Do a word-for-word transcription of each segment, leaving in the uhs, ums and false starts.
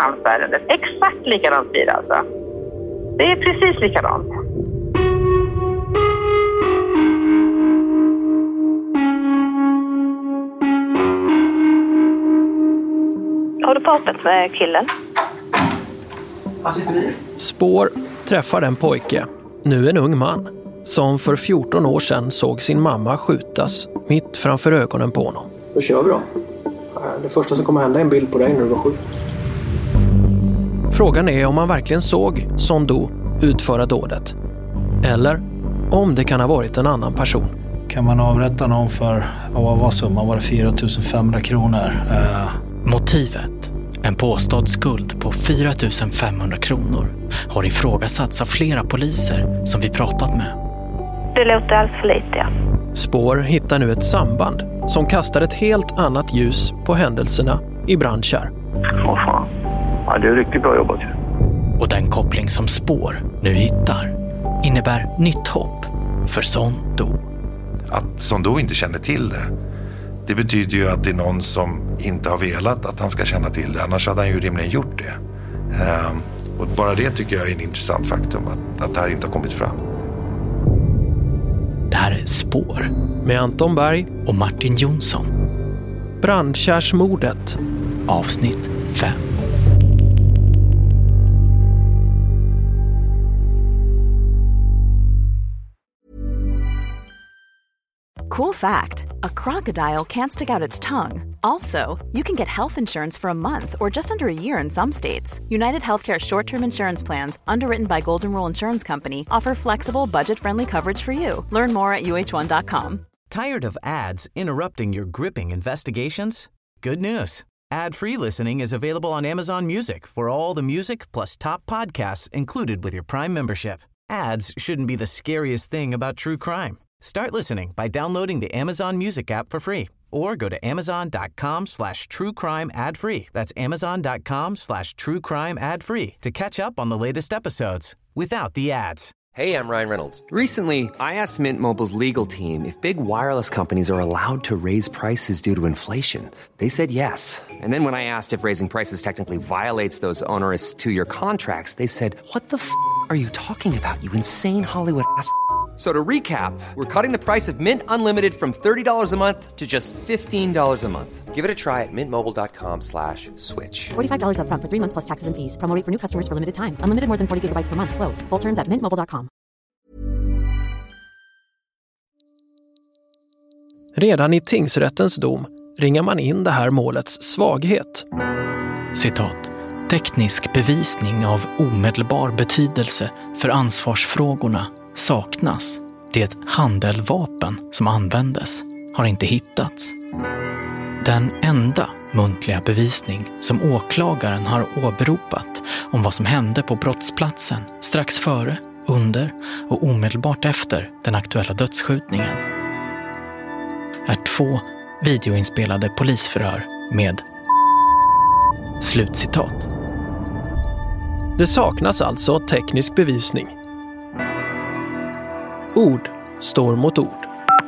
hans ärende. Exakt likadant blir det alltså. Det är precis likadant. Har du pratat med killen? Spår träffar en pojke, nu en ung man, som för fjorton år sedan såg sin mamma skjutas mitt framför ögonen på honom. Då kör vi då. Det första som kommer hända är en bild på dig när du var sjuk. Frågan är om man verkligen såg Son Do utföra dådet. Eller om det kan ha varit en annan person. Kan man avrätta någon för, vad var summan? Var det fyra tusen femhundra kronor? Uh... Motivet, en påstådd skuld på fyra tusen femhundra kronor, har ifrågasatts av flera poliser som vi pratat med. Det låter alls för lite, ja. Spår hittar nu ett samband som kastar ett helt annat ljus på händelserna i Brandkärr. Åh fan, ja, det är riktigt bra jobbat. Och den koppling som Spår nu hittar innebär nytt hopp för Son Do. Att Son Do inte känner till det, det betyder ju att det är någon som inte har velat att han ska känna till det. Annars hade han ju rimligen gjort det. Ehm, och bara det tycker jag är en intressant faktum, att, att det här inte har kommit fram. Det här är Spår med Anton Berg och Martin Jonsson. Brandkärrsmordet. Avsnitt fem. Cool fact, a crocodile can't stick out its tongue. Also, you can get health insurance for a month or just under a year in some states. United Healthcare short-term insurance plans, underwritten by Golden Rule Insurance Company, offer flexible, budget-friendly coverage for you. Learn more at U H one dot com. Tired of ads interrupting your gripping investigations? Good news. Ad-free listening is available on Amazon Music for all the music plus top podcasts included with your Prime membership. Ads shouldn't be the scariest thing about true crime. Start listening by downloading the Amazon Music app for free or go to amazon.com slash true crime ad free. That's amazon.com slash true crime ad free to catch up on the latest episodes without the ads. Hey, I'm Ryan Reynolds. Recently, I asked Mint Mobile's legal team if big wireless companies are allowed to raise prices due to inflation. They said yes. And then when I asked if raising prices technically violates those onerous two-year contracts, they said, what the f*** are you talking about, you insane Hollywood ass f- So to recap, we're cutting the price of Mint Unlimited from thirty dollars a month to just fifteen dollars a month. Give it a try at mintmobile.com slash switch. forty-five dollars up front for three months plus taxes and fees. Promo rate for new customers for limited time. Unlimited more than forty gigabytes per month. Slows full terms at mint mobile dot com. Redan i tingsrättens dom ringar man in det här målets svaghet. Citat. Teknisk bevisning av omedelbar betydelse för ansvarsfrågorna saknas. Det handeldvapen som användes har inte hittats. Den enda muntliga bevisning som åklagaren har åberopat om vad som hände på brottsplatsen strax före, under och omedelbart efter den aktuella dödsskjutningen är två videoinspelade polisförhör med slutcitat. Det saknas alltså teknisk bevisning. Ord står mot ord.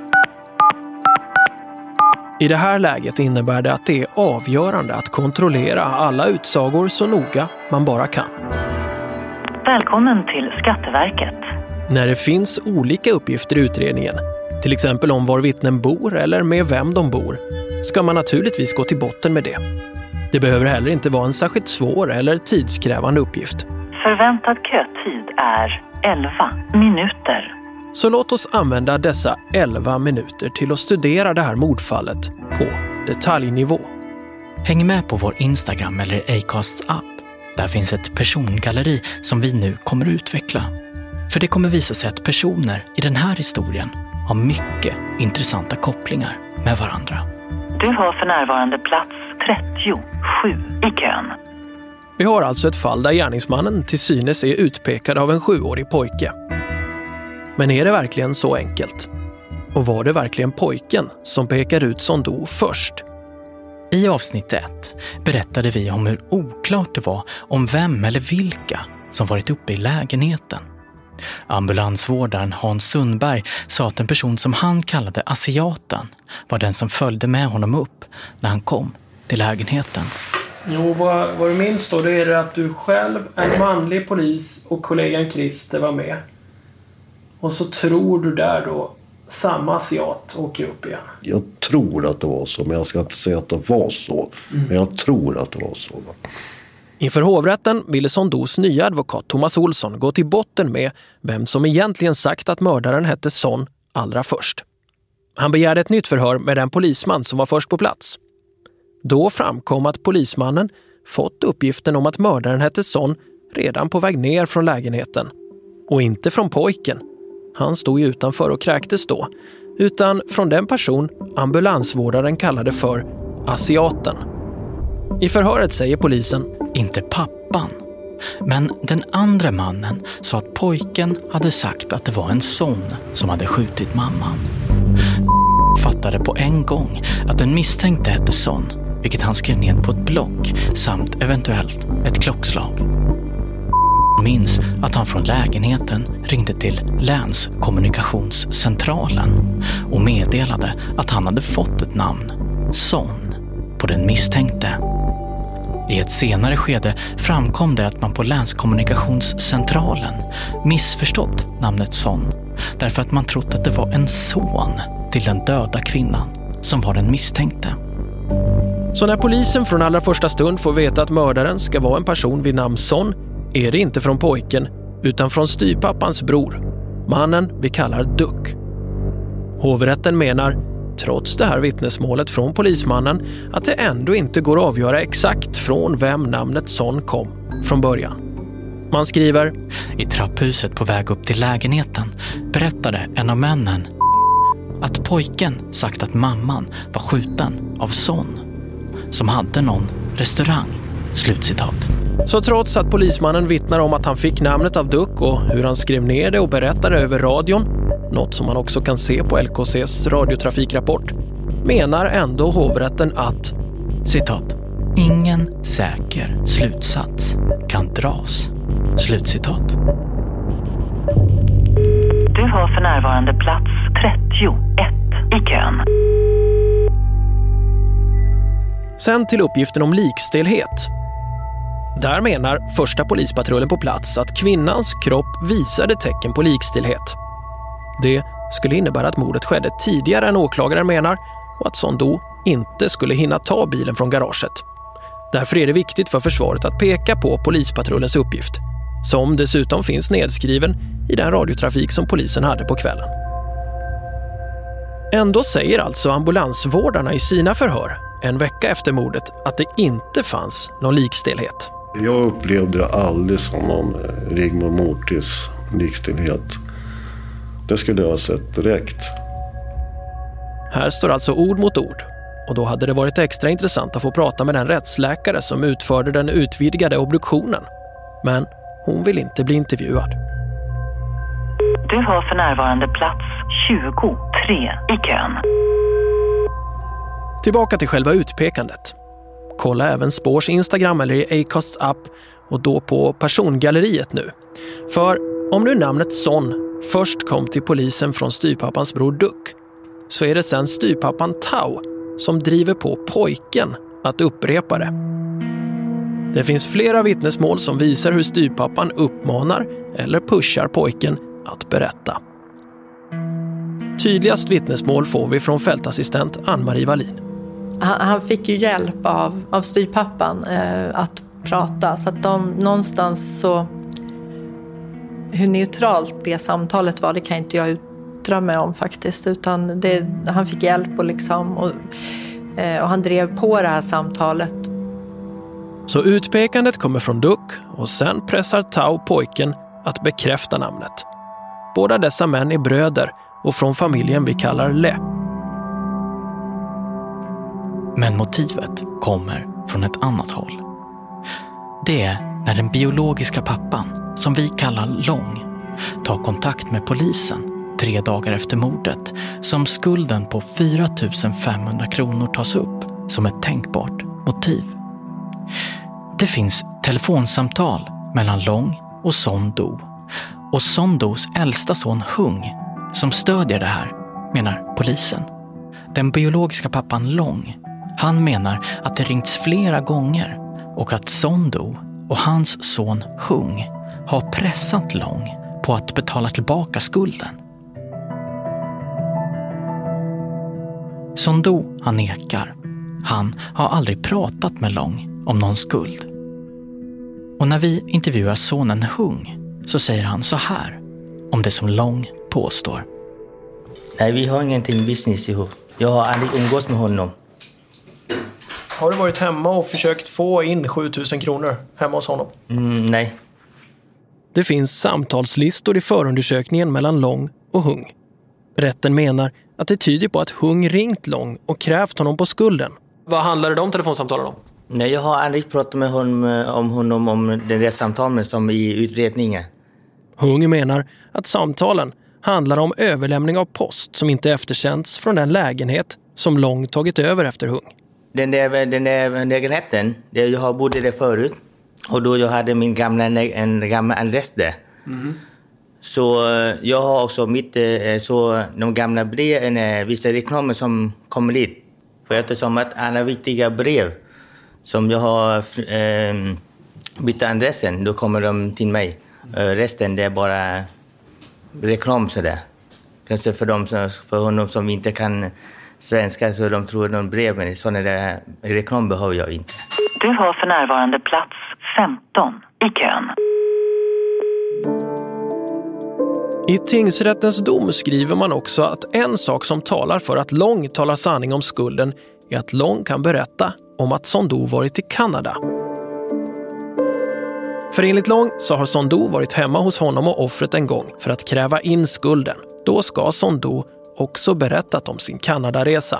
I det här läget innebär det att det är avgörande att kontrollera alla utsagor så noga man bara kan. Välkommen till Skatteverket. När det finns olika uppgifter i utredningen, till exempel om var vittnen bor eller med vem de bor, ska man naturligtvis gå till botten med det. Det behöver heller inte vara en särskilt svår eller tidskrävande uppgift. Förväntad kötid är elva minuter. Så låt oss använda dessa elva minuter till att studera det här mordfallet på detaljnivå. Häng med på vår Instagram eller Acasts app. Där finns ett persongalleri som vi nu kommer utveckla. För det kommer visa sig att personer i den här historien har mycket intressanta kopplingar med varandra. Du har för närvarande plats trettiosju i kön. Vi har alltså ett fall där gärningsmannen till synes är utpekad av en sjuårig pojke. Men är det verkligen så enkelt? Och var det verkligen pojken som pekar ut Son Do först? I avsnitt ett berättade vi om hur oklart det var om vem eller vilka som varit uppe i lägenheten. Ambulansvårdaren Hans Sundberg sa att en person som han kallade asiaten var den som följde med honom upp när han kom till lägenheten. Jo, vad, vad du minns då, det är det att du själv, en manlig polis och kollegan Christer var med. Och så tror du där då samma asiat åker upp igen. Jag tror att det var så, men jag ska inte säga att det var så. Mm. Men jag tror att det var så. Inför hovrätten ville Sondos nya advokat Thomas Olsson gå till botten med vem som egentligen sagt att mördaren hette Son allra först. Han begärde ett nytt förhör med den polisman som var först på plats. Då framkom att polismannen fått uppgiften om att mördaren hette Son redan på väg ner från lägenheten. Och inte från pojken. Han stod ju utanför och kräktes då. Utan från den person ambulansvårdaren kallade för asiaten. I förhöret säger polisen: inte pappan. Men den andra mannen sa att pojken hade sagt att det var en son som hade skjutit mamman. Fattade på en gång att den misstänkte hette Son, vilket han skrev ned på ett block samt eventuellt ett klockslag. Minns att han från lägenheten ringde till länskommunikationscentralen och meddelade att han hade fått ett namn, Son, på den misstänkte. I ett senare skede framkom det att man på länskommunikationscentralen missförstått namnet Son därför att man trott att det var en son till den döda kvinnan som var den misstänkte. Så när polisen från allra första stund får veta att mördaren ska vara en person vid namn Son är det inte från pojken utan från styvpappans bror, mannen vi kallar Duck. Hovrätten menar, trots det här vittnesmålet från polismannen, att det ändå inte går att avgöra exakt från vem namnet Son kom från början. Man skriver: i trapphuset på väg upp till lägenheten berättade en av männen att pojken sagt att mamman var skjuten av Son som hade någon restaurang. Slutcitat. Så trots att polismannen vittnar om att han fick namnet av Duck och hur han skrev ner det och berättade över radion, något som man också kan se på L K C:s radiotrafikrapport, menar ändå hovrätten att, citat, ingen säker slutsats kan dras. Slutcitat. Du har för närvarande plats trettioett i kön. Sen till uppgiften om likstelhet. Där menar första polispatrullen på plats att kvinnans kropp visade tecken på likstelhet. Det skulle innebära att mordet skedde tidigare än åklagaren menar och att Sondo inte skulle hinna ta bilen från garaget. Därför är det viktigt för försvaret att peka på polispatrullens uppgift, som dessutom finns nedskriven i den radiotrafik som polisen hade på kvällen. Ändå säger alltså ambulansvårdarna i sina förhör en vecka efter mordet att det inte fanns någon likstelhet. Jag upplevde det aldrig som någon Rigmor Mortis likstelhet. Det skulle jag ha sett direkt. Här står alltså ord mot ord. Och då hade det varit extra intressant att få prata med den rättsläkare som utförde den utvidgade obduktionen. Men hon vill inte bli intervjuad. Du har för närvarande plats tjugotre i kön. Tillbaka till själva utpekandet. Kolla även Spårs Instagram eller i Acasts app och då på persongalleriet nu. För om nu namnet Son först kom till polisen från styrpappans bror Duck, så är det sen styrpappan Tau som driver på pojken att upprepa det. Det finns flera vittnesmål som visar hur styrpappan uppmanar eller pushar pojken att berätta. Tydligast vittnesmål får vi från fältassistent Ann-Marie Wallin. Han, han fick ju hjälp av, av styrpappan eh, att prata, så att de någonstans så... Hur neutralt det samtalet var, det kan inte jag yttra mig om faktiskt, utan det, han fick hjälp och, liksom, och, eh, och han drev på det här samtalet. Så utpekandet kommer från Duck och sen pressar Tau pojken att bekräfta namnet. Båda dessa män är bröder och från familjen vi kallar Le. Men motivet kommer från ett annat håll. Det är när den biologiska pappan, som vi kallar Lång, tar kontakt med polisen tre dagar efter mordet som skulden på fyra tusen femhundra kronor tas upp som ett tänkbart motiv. Det finns telefonsamtal mellan Lång och Sondo och Sondos äldsta son Hung som stödjer det här, menar polisen. Den biologiska pappan Lång, han menar att det ringts flera gånger och att Son-Do och hans son Hung har pressat Long på att betala tillbaka skulden. Son-Do, han nekar. Han har aldrig pratat med Long om någon skuld. Och när vi intervjuar sonen Hung så säger han så här om det som Long påstår. Nej, vi har ingenting business ihop. Jag har aldrig umgås med honom. Har du varit hemma och försökt få in sjutusen kronor hemma hos honom? Mm, nej. Det finns samtalslistor i förundersökningen mellan Long och Hung. Rätten menar att det tyder på att Hung ringt Long och krävt honom på skulden. Vad handlar de telefonsamtalen om? Nej, jag har aldrig pratat med honom om honom om det där samtalen som i utredningen. Hung menar att samtalen handlar om överlämning av post som inte eftersänts från den lägenhet som Long tagit över efter Hung. Den där, den där lägenheten, där jag har bodde där förut. Och då jag hade min gamla, en gamla adress där. Mm. Så jag har också mitt, så de gamla breven, vissa reklamer som kommer dit. För eftersom att alla viktiga brev som jag har eh, bytt adressen, då kommer de till mig. Eh, resten det är bara reklam sådär. Kanske för, dem, för honom som inte kan svenska så de tror någon brev, men sådana där reklam behöver jag inte. Du har för närvarande plats femton i kön. I tingsrättens dom skriver man också att en sak som talar för att Long talar sanning om skulden är att Long kan berätta om att Son-Do varit i Kanada. För enligt Long så har Son-Do varit hemma hos honom och offret en gång för att kräva in skulden. Då ska Son-Do också berättat om sin Kanadaresa.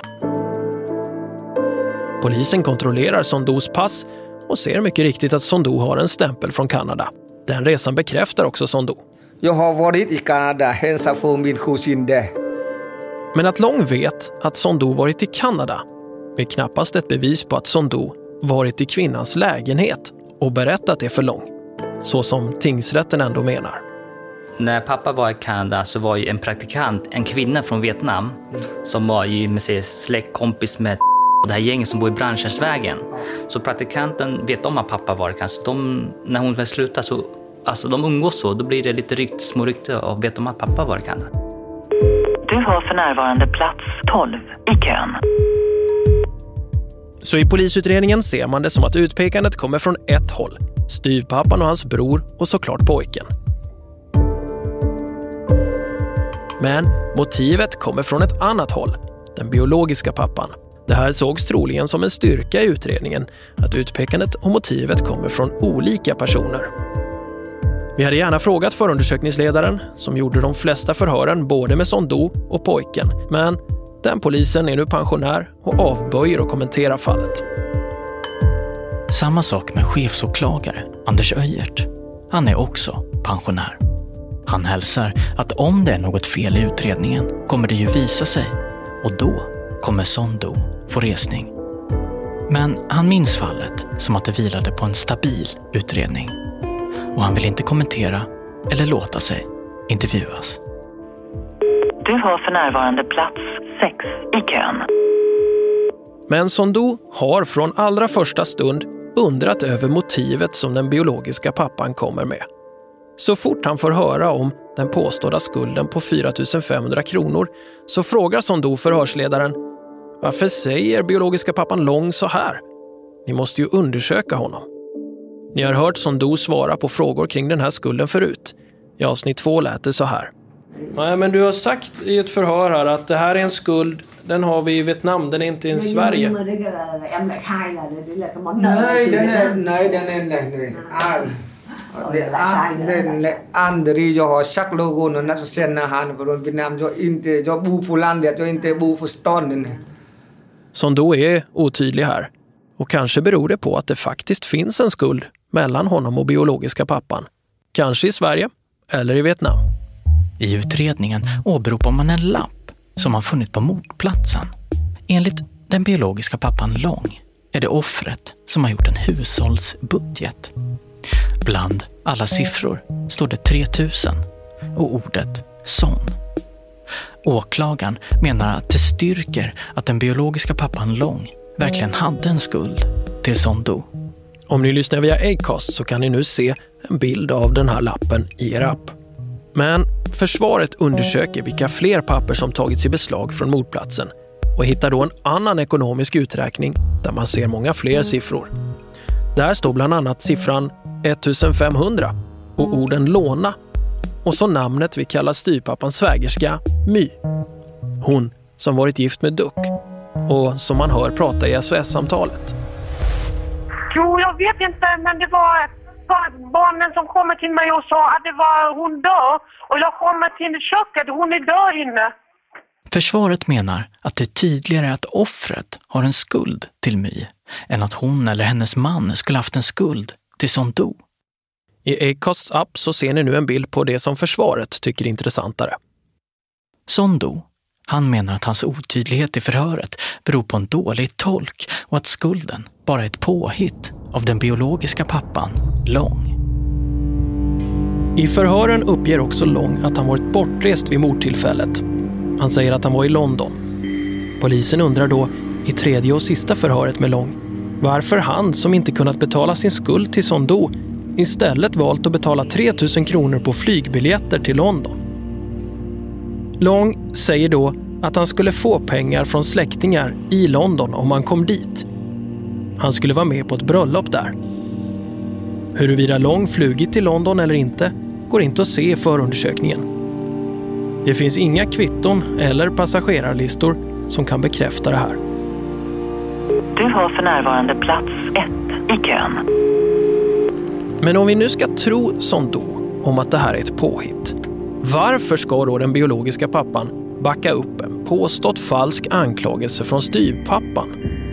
Polisen kontrollerar Son-Dos pass och ser mycket riktigt att Son-Do har en stämpel från Kanada. Den resan bekräftar också Son-Do. Jag har varit i Kanada, hälsat för min kusin där. Men att Long vet att Son-Do varit i Kanada är knappast ett bevis på att Son-Do varit i kvinnans lägenhet och berättat det för Long, så som tingsrätten ändå menar. När pappa var i Kanada så var ju en praktikant, en kvinna från Vietnam, som var ju med sig släktkompis med det här gänget som bor i Brandkärrsvägen. Så praktikanten vet om att pappa var i Kanada. Så de, när hon väl slutar så, alltså de umgås så, då blir det lite rykt, små rykte och vet om att pappa var i Kanada. Du har för närvarande plats tolv i kön. Så i polisutredningen ser man det som att utpekandet kommer från ett håll. Styvpappan och hans bror och såklart pojken. Men motivet kommer från ett annat håll, den biologiska pappan. Det här sågs troligen som en styrka i utredningen, att utpekandet och motivet kommer från olika personer. Vi hade gärna frågat förundersökningsledaren, som gjorde de flesta förhören både med Son-Do och pojken, men den polisen är nu pensionär och avböjer att kommentera fallet. Samma sak med chefsåklagare Anders Öjert. Han är också pensionär. Han hälsar att om det är något fel i utredningen kommer det ju visa sig, och då kommer Son-Do få resning. Men han minns fallet som att det vilade på en stabil utredning, och han vill inte kommentera eller låta sig intervjuas. Du har för närvarande plats sex i kön. Men Son-Do har från allra första stund undrat över motivet som den biologiska pappan kommer med. Så fort han får höra om den påstådda skulden på fyra tusen femhundra kronor så frågar Son-Do förhörsledaren: varför säger biologiska pappan Long så här? Ni måste ju undersöka honom. Ni har hört Son-Do svara på frågor kring den här skulden förut. I avsnitt två lät det så här. Nej, men du har sagt i ett förhör här att det här är en skuld, den har vi i Vietnam, den är inte i Sverige. Nej, den är, nej, den är, nej, nej. Den aldrig jag har sagt någon att känna han från Vietnam. Jag inte, jag bor på landet, jag inte bor på staden. Son-Do är otydlig här. Och kanske beror det på att det faktiskt finns en skuld mellan honom och biologiska pappan. Kanske i Sverige eller i Vietnam. I utredningen åberopar man en lapp som man funnit på mordplatsen. Enligt den biologiska pappan Long är det offret som har gjort en hushållsbudget. Bland alla siffror står det tre tusen och ordet son. Åklagaren menar att det styrker att den biologiska pappan Long verkligen hade en skuld till Son-Do. Om ni lyssnar via Acast så kan ni nu se en bild av den här lappen i er app. Men försvaret undersöker vilka fler papper som tagits i beslag från mordplatsen och hittar då en annan ekonomisk uträkning där man ser många fler siffror. Där står bland annat siffran ettusen femhundra och orden låna och så namnet vi kallar styvpappans svägerska, My. Hon som varit gift med Duck och som man hör prata i S O S-samtalet. Jo, jag vet inte, men det var barnen som kommer till mig och sa att det var hon dör. Och jag kommer till köket, hon är död inne. Försvaret menar att det är tydligare att offret har en skuld till My än att hon eller hennes man skulle haft en skuld till Son Do. I Acasts app så ser ni nu en bild på det som försvaret tycker är intressantare. Son Do, han menar att hans otydlighet i förhöret beror på en dålig tolk och att skulden bara är ett påhitt av den biologiska pappan, Long. I förhören uppger också Long att han varit bortrest vid mordtillfället. Han säger att han var i London. Polisen undrar då i tredje och sista förhöret med Long varför han, som inte kunnat betala sin skuld till Son Do, istället valt att betala tre tusen kronor på flygbiljetter till London. Long säger då att han skulle få pengar från släktingar i London om han kom dit. Han skulle vara med på ett bröllop där. Huruvida Long flugit till London eller inte går inte att se i förundersökningen. Det finns inga kvitton eller passagerarlistor som kan bekräfta det här. Du har för närvarande plats ett i kön. Men om vi nu ska tro Son Do om att det här är ett påhitt, varför ska då den biologiska pappan backa upp en påstått falsk anklagelse från styvpappan?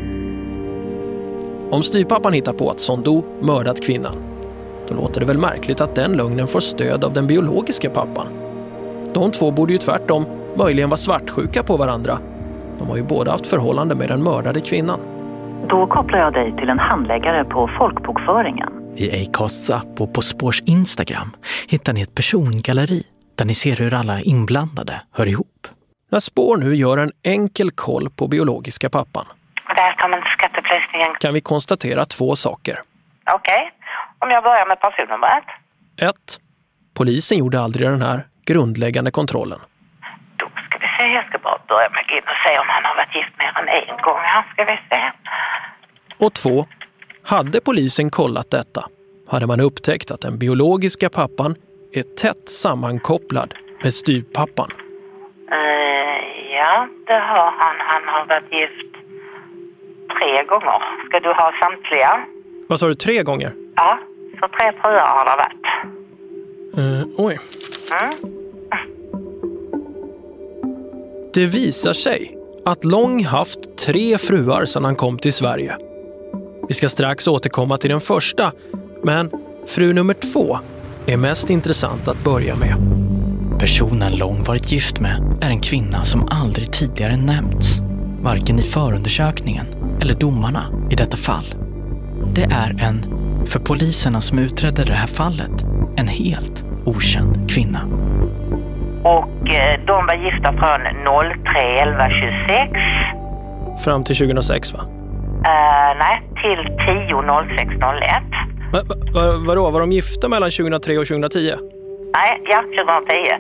Om styvpappan hittar på att Son Do mördat kvinnan, då låter det väl märkligt att den lögnen får stöd av den biologiska pappan. De två borde ju tvärtom möjligen vara svartsjuka på varandra. De har ju båda haft förhållande med den mördade kvinnan. Då kopplar jag dig till en handläggare på folkbokföringen. I Acasts app och på Spårs Instagram hittar ni ett persongalleri där ni ser hur alla inblandade hör ihop. När Spår nu gör en enkel koll på biologiska pappan Välkommen till skatteupplysningen. kan vi konstatera två saker. Okej, okay. Om jag börjar med personnumret. ett. Polisen gjorde aldrig den här grundläggande kontrollen. Då ska vi se, jag ska bara börja med att gå in och se om han har varit gift mer än en gång. Här ska vi se. Och två. Hade polisen kollat detta hade man upptäckt att den biologiska pappan är tätt sammankopplad med styvpappan. Uh, ja, det har han. Han har varit gift tre gånger. Ska du ha samtliga? Vad sa du, tre gånger? Ja, så tre fruar har det varit. Uh, oj. Mm. Det visar sig att Long haft tre fruar sedan han kom till Sverige. Vi ska strax återkomma till den första, men fru nummer två är mest intressant att börja med. Personen Long varit gift med är en kvinna som aldrig tidigare nämnts, varken i förundersökningen eller domarna i detta fall. Det är en, för poliserna som utredde det här fallet, en helt okänd kvinna. Och eh, de var gifta från tre elva tjugosex. Fram till tjugohundrasex, va? Uh, nej, till tio sex noll ett. Va, va, va, vadå, var de gifta mellan tjugohundratre och tjugohundratio? Nej, ja, tjugohundratio.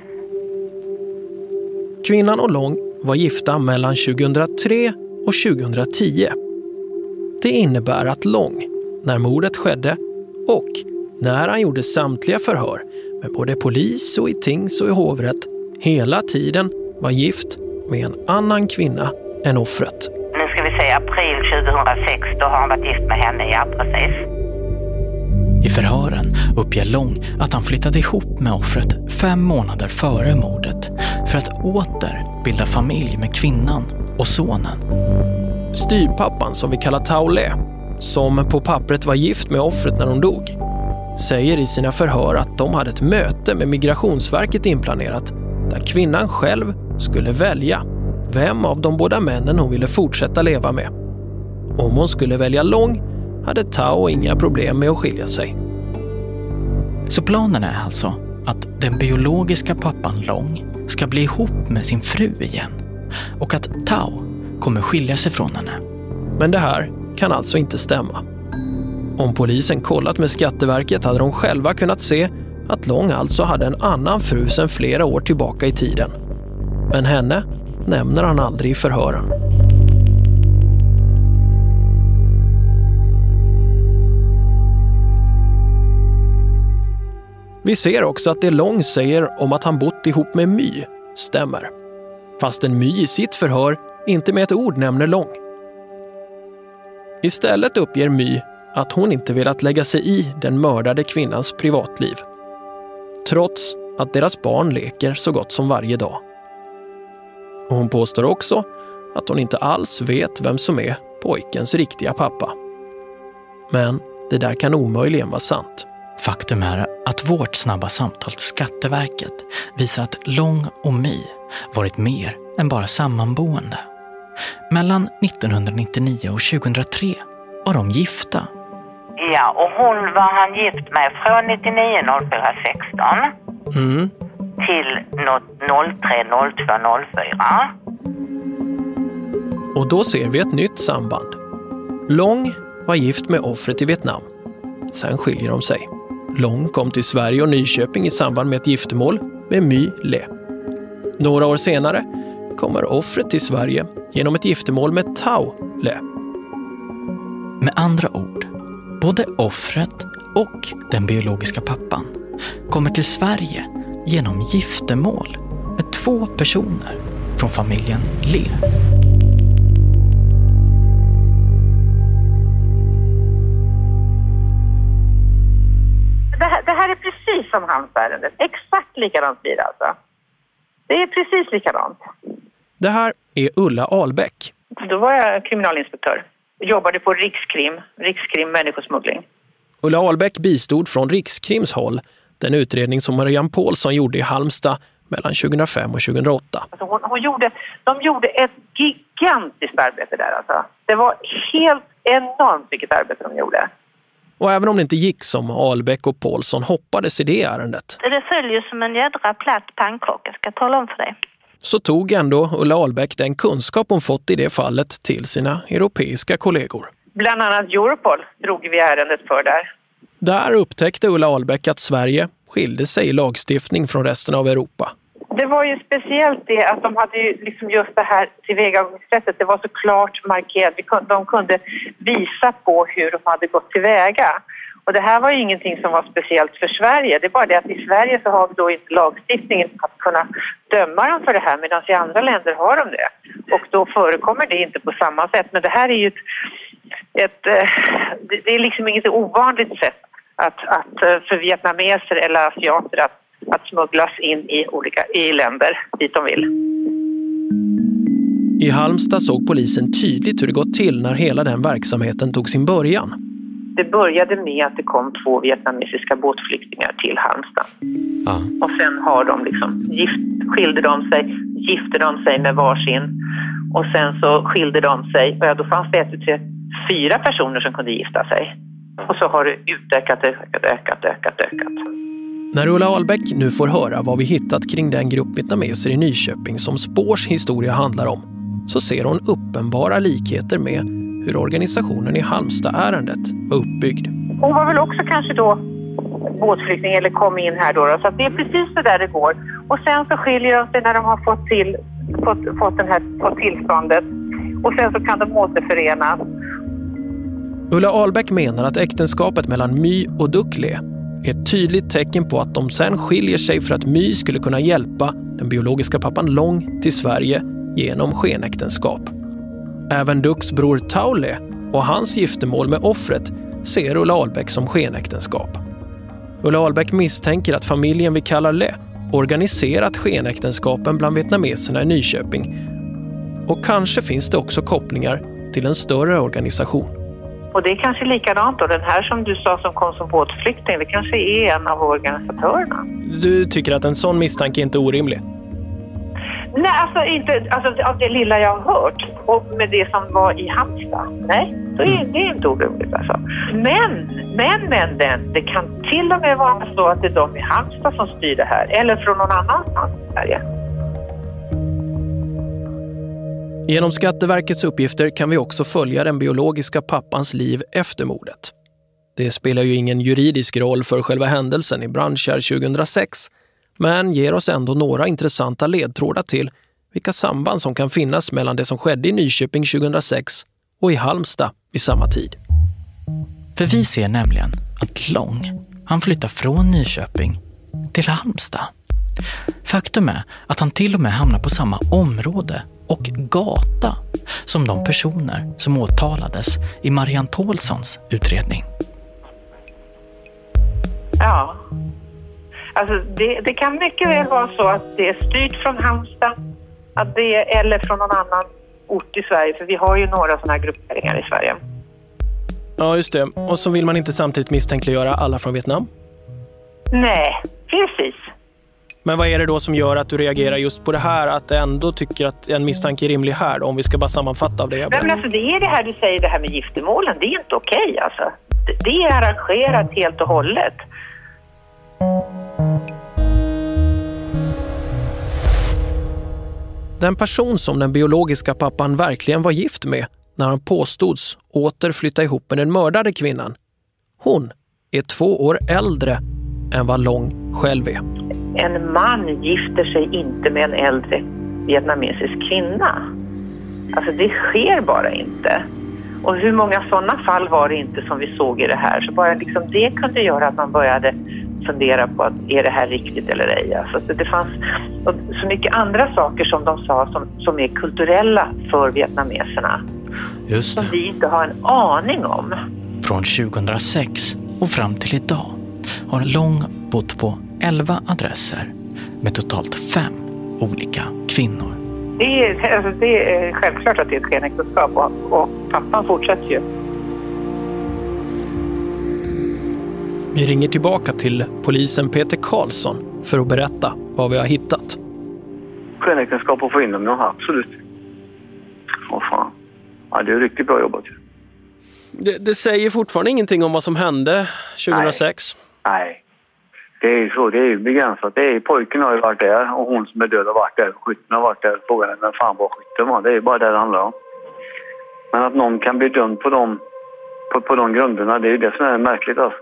Kvinnan och Long var gifta mellan tjugohundratre och tjugohundratio. Det innebär att Long, när mordet skedde och när han gjorde samtliga förhör med både polis och i tings och i hovrätt, hela tiden var gift med en annan kvinna än offret. Nu ska vi säga april tjugohundrasex, då har han varit gift med henne, ja precis. I förhören uppger Long att han flyttade ihop med offret fem månader före mordet för att åter bilda familj med kvinnan och sonen. Styvpappan, som vi kallar Taule, som på pappret var gift med offret när hon dog, säger i sina förhör att de hade ett möte med Migrationsverket inplanerat där kvinnan själv skulle välja vem av de båda männen hon ville fortsätta leva med. Om hon skulle välja Long hade Tao inga problem med att skilja sig. Så planen är alltså att den biologiska pappan Long ska bli ihop med sin fru igen och att Tao kommer skilja sig från henne. Men det här kan alltså inte stämma. Om polisen kollat med Skatteverket hade de själva kunnat se att Long alltså hade en annan fru sedan flera år tillbaka i tiden. Men henne nämner han aldrig i förhören. Vi ser också att det Long säger om att han bott ihop med My stämmer. Fastän My i sitt förhör inte med ett ord nämner Long. Istället uppger My att hon inte velat lägga sig i den mördade kvinnans privatliv. Trots att deras barn leker så gott som varje dag. Och hon påstår också att hon inte alls vet vem som är pojkens riktiga pappa. Men det där kan omöjligen vara sant. Faktum är att vårt snabba samtal till Skatteverket visar att Long och My varit mer än bara sammanboende. Mellan nittonhundranittionio och tjugohundratre var de gifta. Ja, och hon var han gift med från nittionio noll fyra sexton Mm. till noll tre noll två noll fyra. Och då ser vi ett nytt samband. Long var gift med offret i Vietnam. Sen skiljer de sig. Long kom till Sverige och Nyköping i samband med ett giftermål med My Le. Några år senare kommer offret till Sverige genom ett giftermål med Tao Le. Med andra ord, både offret och den biologiska pappan kommer till Sverige genom giftermål med två personer från familjen Le. Det här, det här är precis som hans ärende. Exakt likadant blir det alltså. Det är precis likadant. Det här är Ulla Ahlbäck. Då var jag kriminalinspektör. Jobbade på Rikskrim, Rikskrim människosmuggling. Ulla Ahlbäck bistod från Rikskrims håll den utredning som Marianne Paulsson gjorde i Halmstad mellan tjugohundrafem och tjugohundraåtta. Alltså hon, hon gjorde, de gjorde ett gigantiskt arbete där alltså. Det var helt enormt vilket arbete de gjorde. Och även om det inte gick som Ahlbäck och Paulsson hoppades i det ärendet. Det följer som en jädra platt pannkaka, ska jag tala om för dig. Så tog ändå Ulla Ahlbäck den kunskap hon fått i det fallet till sina europeiska kollegor. Bland annat Europol drog vi ärendet för där. Där upptäckte Ulla Ahlbäck att Sverige skilde sig i lagstiftning från resten av Europa. Det var ju speciellt det att de hade ju liksom just det här tillvägagångssättet. Det var så klart markerat. De kunde visa på hur de hade gått tillväga. Och det här var ju ingenting som var speciellt för Sverige. Det är bara det att i Sverige så har vi då inte lagstiftningen att kunna döma dem för det här. Medan i andra länder har de det. Och då förekommer det inte på samma sätt. Men det här är ju ett... ett det är liksom inget ovanligt sätt att, att för vietnameser eller asiater att att smugglas in i olika i länder dit de vill. I Halmstad såg polisen tydligt hur det gått till när hela den verksamheten tog sin början. Det började med att det kom två vietnamesiska båtflyktingar till Halmstad. Ja. Och sen har de liksom gift, skilde de sig, gifte de sig med varsin. Och sen så skilde de sig, och ja, då fanns det ett, tre, fyra personer som kunde gifta sig. Och så har det utökat, ökat, ökat, ökat, ökat. När Ulla Ahlbäck nu får höra vad vi hittat kring den grupp vietnameser i Nyköping som Spårs historia handlar om, så ser hon uppenbara likheter med hur organisationen i Halmstad-ärendet var uppbyggd. Hon var väl också kanske då båtflykting eller kom in här då, så att det är precis det där det går. Och sen så skiljer de sig när de har fått, till, fått, fått, den här, fått tillståndet, och sen så kan de återförenas. Ulla Ahlbäck menar att äktenskapet mellan My och Dukle är ett tydligt tecken på att de sen skiljer sig för att My skulle kunna hjälpa den biologiska pappan Long till Sverige genom skenäktenskap. Även Duks bror Taule och hans giftermål med offret ser Ulla Ahlbäck som skenäktenskap. Ulla Ahlbäck misstänker att familjen vi kallar Le organiserat skenäktenskapen bland vietnameserna i Nyköping. Och kanske finns det också kopplingar till en större organisation. Och det är kanske likadant då. Den här som du sa som kom som båtflykting, det kanske är en av organisatörerna. Du tycker att en sån misstanke inte är orimlig? Nej, alltså inte alltså, av det lilla jag har hört. Och med det som var i Halmstad. Nej, så är det är inte orimligt alltså. Men, men, men, men, det kan till och med vara så att det är de i Halmstad som styr det här. Eller från någon annanstans i Sverige. Genom Skatteverkets uppgifter kan vi också följa den biologiska pappans liv efter mordet. Det spelar ju ingen juridisk roll för själva händelsen i Brandkärr tjugohundrasex, men ger oss ändå några intressanta ledtrådar till vilka samband som kan finnas mellan det som skedde i Nyköping tjugohundrasex och i Halmstad vid samma tid. För vi ser nämligen att Lång, han flyttar från Nyköping till Halmstad. Faktum är att han till och med hamnar på samma område och gata som de personer som åtalades i Marianne Paulssons utredning. Ja, alltså det, det kan mycket väl vara så att det är styrt från Halmstad att det, eller från någon annan ort i Sverige, för vi har ju några sådana här grupperingar i Sverige. Ja, just det. Och så vill man inte samtidigt misstänkliggöra alla från Vietnam? Nej, precis. Men vad är det då som gör att du reagerar just på det här, att du ändå tycker att en misstanke är rimlig här då, om vi ska bara sammanfatta av det? Nej, men alltså det är det här du säger, det här med giftermålen, det är inte okej alltså. Det, det är arrangerat helt och hållet. Den person som den biologiska pappan verkligen var gift med när han påstods åter flytta ihop med den mördade kvinnan, hon är två år äldre än vad Lång själv är. En man gifter sig inte med en äldre vietnamesisk kvinna. Alltså det sker bara inte. Och hur många sådana fall var det inte som vi såg i det här. Så bara liksom det kunde göra att man började fundera på att är det här riktigt eller ej. Alltså det fanns så mycket andra saker som de sa som, som är kulturella för vietnameserna. Just det. Som vi inte har en aning om. Från tjugohundrasex och fram till idag har Lång bott på elva adresser med totalt fem olika kvinnor. Det är, alltså det är självklart att det är ett skenäktenskap och, och pappan fortsätter ju. Vi ringer tillbaka till polisen Peter Karlsson för att berätta vad vi har hittat. Skenäktenskap och få in dem, ja, absolut. Åh fan. Ja, det är riktigt bra jobbat ju. Det, det säger fortfarande ingenting om vad som hände tjugohundrasex. Nej. Nej. Det är ju så, det är ju begränsat. Det är, pojken har ju varit där och hon som är död har varit där. Skytten har varit där. Frågan är vem fan var skytten var. Det är ju bara det det handlar om. Men att någon kan bli dömd på de, på, på de grunderna, det är ju det som är märkligt alltså.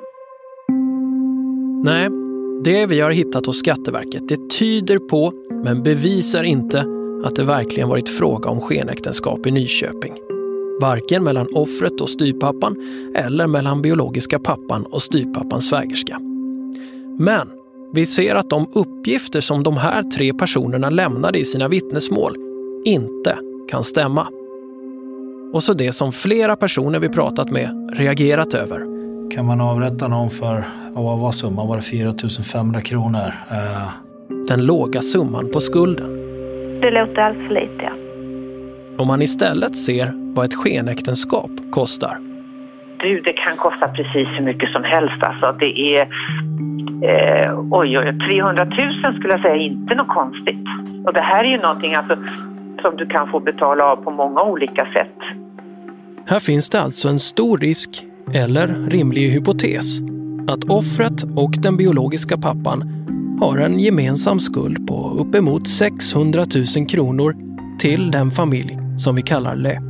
Nej, det vi har hittat hos Skatteverket, det tyder på, men bevisar inte att det verkligen varit fråga om skenäktenskap i Nyköping. Varken mellan offret och styrpappan eller mellan biologiska pappan och styrpappans svägerska. Men vi ser att de uppgifter som de här tre personerna lämnade i sina vittnesmål inte kan stämma. Och så det som flera personer vi pratat med reagerat över. Kan man avrätta någon för, vad var summan? Var det fyra tusen femhundra kronor? Uh... Den låga summan på skulden. Det låter alls för lite, ja. Om man istället ser vad ett skenäktenskap kostar. Du, det kan kosta precis hur mycket som helst. Alltså det är eh, oj, oj, trehundratusen skulle jag säga, inte något konstigt. Och det här är ju någonting alltså, som du kan få betala av på många olika sätt. Här finns det alltså en stor risk, eller rimlig hypotes, att offret och den biologiska pappan har en gemensam skuld på uppemot sexhundratusen kronor till den familj som vi kallar Le.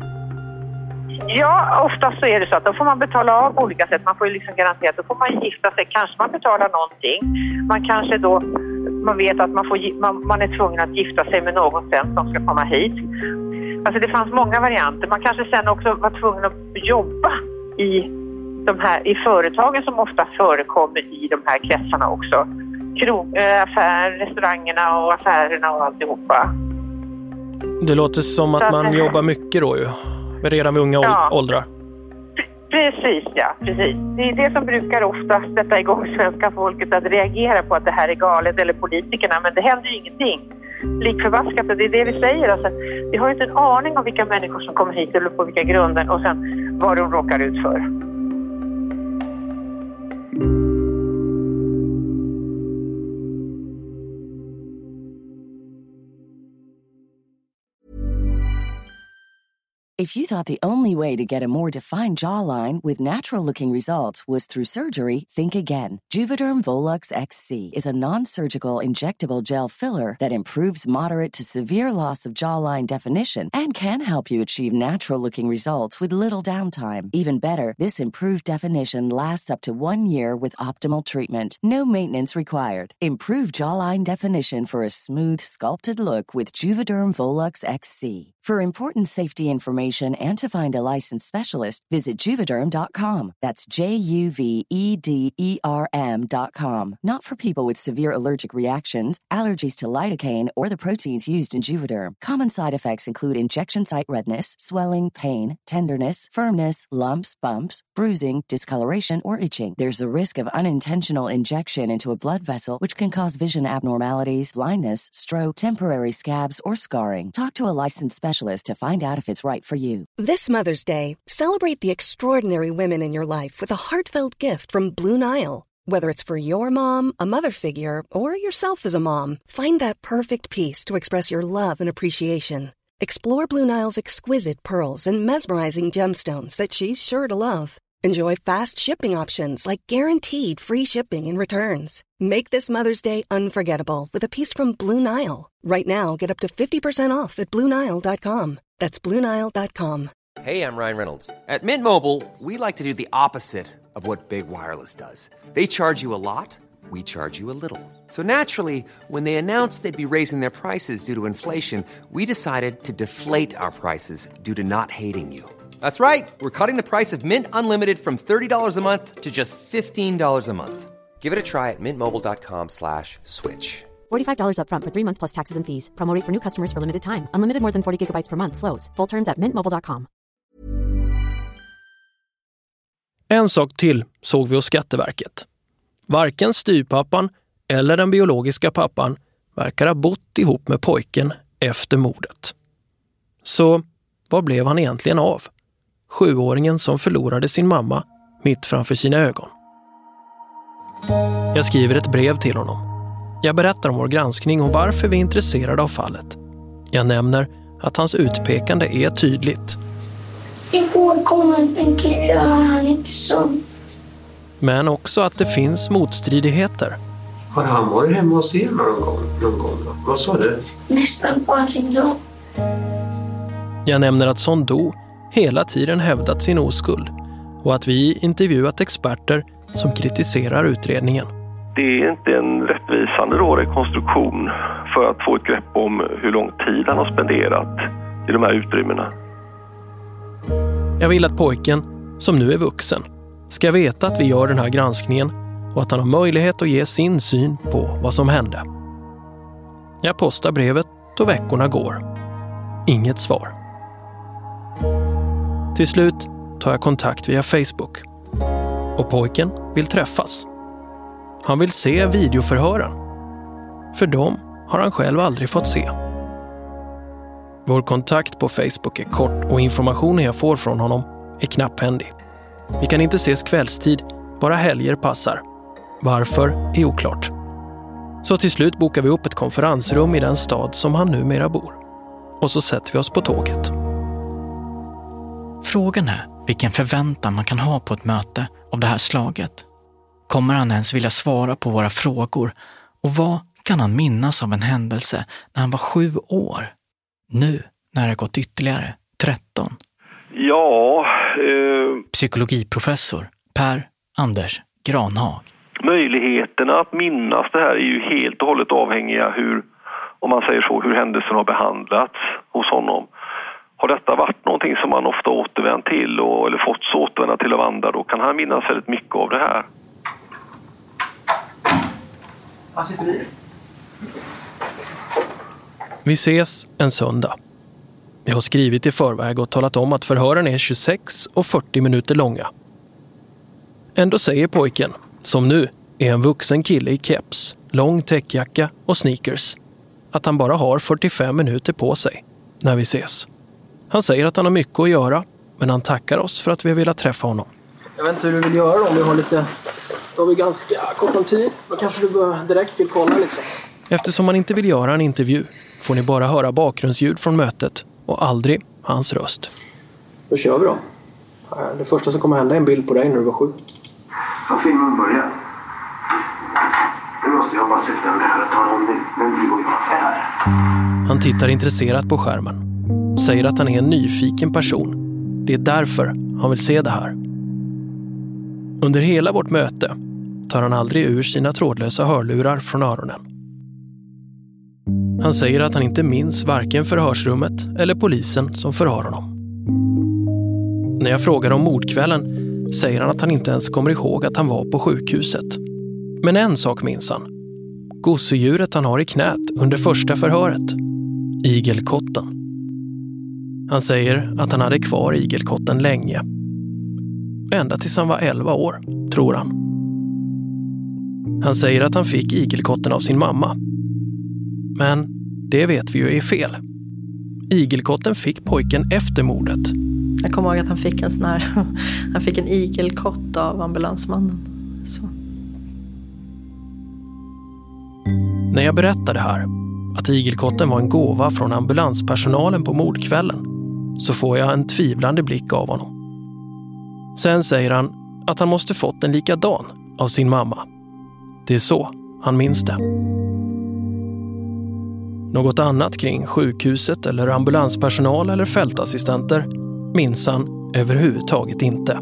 Ja, oftast så är det så att då får man betala av på olika sätt. Man får ju liksom garantera att då får man gifta sig. Kanske man betalar någonting. Man kanske då, man vet att man, får, man, man är tvungen att gifta sig med någon sen som ska komma hit. Alltså det fanns många varianter. Man kanske sen också var tvungen att jobba i, de här, i företagen som ofta förekommer i de här kretsarna också. Krog, äh, affär, restaurangerna och affärerna och alltihopa. Det låter som att man jobbar mycket då ju. Redan vid unga ja. åldrar. Precis, ja. Precis. Det är det som brukar oftast sätta igång svenska folket att reagera på att det här är galet, eller politikerna. Men det händer ju ingenting. Likförbaskat, det är det vi säger. Alltså, vi har ju inte en aning om vilka människor som kommer hit eller på vilka grunder och sen vad de råkar ut för. If you thought the only way to get a more defined jawline with natural-looking results was through surgery, think again. Juvederm Volux X C is a non-surgical injectable gel filler that improves moderate to severe loss of jawline definition and can help you achieve natural-looking results with little downtime. Even better, this improved definition lasts up to one year with optimal treatment. No maintenance required. Improve jawline definition for a smooth, sculpted look with Juvederm Volux X C. For important safety information and to find a licensed specialist, visit Juvederm dot com. That's J U V E D E R M dot com. Not for people with severe allergic reactions, allergies to lidocaine, or the proteins used in Juvederm. Common side effects include injection site redness, swelling, pain, tenderness, firmness, lumps, bumps, bruising, discoloration, or itching. There's a risk of unintentional injection into a blood vessel, which can cause vision abnormalities, blindness, stroke, temporary scabs, or scarring. Talk to a licensed specialist to find out if it's right for you. This Mother's Day, celebrate the extraordinary women in your life with a heartfelt gift from Blue Nile. Whether it's for your mom, a mother figure, or yourself as a mom, find that perfect piece to express your love and appreciation. Explore Blue Nile's exquisite pearls and mesmerizing gemstones that she's sure to love. Enjoy fast shipping options like guaranteed free shipping and returns. Make this Mother's Day unforgettable with a piece from Blue Nile. Right now, get up to fifty percent off at Blue Nile dot com. That's Blue Nile dot com. Hey, I'm Ryan Reynolds. At Mint Mobile, we like to do the opposite of what Big Wireless does. They charge you a lot, we charge you a little. So naturally, when they announced they'd be raising their prices due to inflation, we decided to deflate our prices due to not hating you. That's right. We're cutting the price of Mint Unlimited from thirty dollars a month to just fifteen dollars a month. Give it a try at mintmobile.com slash switch. forty-five dollars up front for three months plus taxes and fees. Promo rate for new customers for limited time. Unlimited more than forty gigabytes per month. Slows full terms at mint mobile dot com. En sak till såg vi hos Skatteverket. Varken styvpappan eller den biologiska pappan verkar ha bott ihop med pojken efter mordet. Så vad blev han egentligen av? Sjuåringen som förlorade sin mamma mitt framför sina ögon. Jag skriver ett brev till honom. Jag berättar om vår granskning och varför vi är intresserade av fallet. Jag nämner att hans utpekande är tydligt. Igår kom en kille och han inte sån. Men också att det finns motstridigheter. Har han varit hemma hos er någon gång? Någon gång då? Vad sa du? Nästan varje dag. Jag nämner att Sondou hela tiden hävdat sin oskuld och att vi intervjuat experter som kritiserar utredningen. Det är inte en rättvisande då rekonstruktion för att få ett grepp om hur lång tid han har spenderat i de här utrymmena. Jag vill att pojken, som nu är vuxen, ska veta att vi gör den här granskningen och att han har möjlighet att ge sin syn på vad som hände. Jag postar brevet då veckorna går. Inget svar. Till slut tar jag kontakt via Facebook. Och pojken vill träffas. Han vill se videoförhören. För dem har han själv aldrig fått se. Vår kontakt på Facebook är kort och informationen jag får från honom är knapphändig. Vi kan inte ses kvällstid, bara helger passar. Varför är oklart. Så till slut bokar vi upp ett konferensrum i den stad som han numera bor. Och så sätter vi oss på tåget. Frågan är vilken förväntan man kan ha på ett möte av det här slaget. Kommer han ens vilja svara på våra frågor? Och vad kan han minnas av en händelse när han var sju år? Nu när det gått ytterligare tretton. Ja... Eh... Psykologiprofessor Per Anders Granhag. Möjligheterna att minnas det här är ju helt och hållet avhängiga hur, om man säger så, hur händelsen har behandlats hos honom. Har detta varit någonting som man ofta återvänt till och, eller fått så återvända till av andra, då kan han minnas väldigt mycket av det här. Vad sitter vi? Vi ses en söndag. Jag har skrivit i förväg och talat om att förhören är tjugosex och fyrtio minuter långa. Ändå säger pojken, som nu är en vuxen kille i keps, lång täckjacka och sneakers, att han bara har fyrtiofem minuter på sig när vi ses. Han säger att han har mycket att göra, men han tackar oss för att vi har velat träffa honom. Jag vet inte hur du vill göra om vi har lite... Då har vi ganska kort om tid. Då kanske du bör direkt vill kolla liksom. Eftersom man inte vill göra en intervju får ni bara höra bakgrundsljud från mötet och aldrig hans röst. Då kör vi då. Det första som kommer hända är en bild på dig när du var sju. Ja, filmen börjar. Nu måste jag bara sitta med här och tala om vem du och jag är. Han tittar intresserat på skärmen. Säger att han är en nyfiken person. Det är därför han vill se det här. Under hela vårt möte tar han aldrig ur sina trådlösa hörlurar från öronen. Han säger att han inte minns varken förhörsrummet eller polisen som förhör honom. När jag frågar om mordkvällen säger han att han inte ens kommer ihåg att han var på sjukhuset. Men en sak minns han. Gosedjuret han har i knät under första förhöret. Igelkotten. Han säger att han hade kvar igelkotten länge. Ända tills han var elva år, tror han. Han säger att han fick igelkotten av sin mamma. Men det vet vi ju är fel. Igelkotten fick pojken efter mordet. Jag kommer ihåg att han fick en sån här, han fick en igelkott av ambulansmannen. Så. När jag berättade här att igelkotten var en gåva från ambulanspersonalen på mordkvällen så får jag en tvivlande blick av honom. Sen säger han att han måste fått en likadan av sin mamma. Det är så han minns det. Något annat kring sjukhuset eller ambulanspersonal eller fältassistenter minns han överhuvudtaget inte.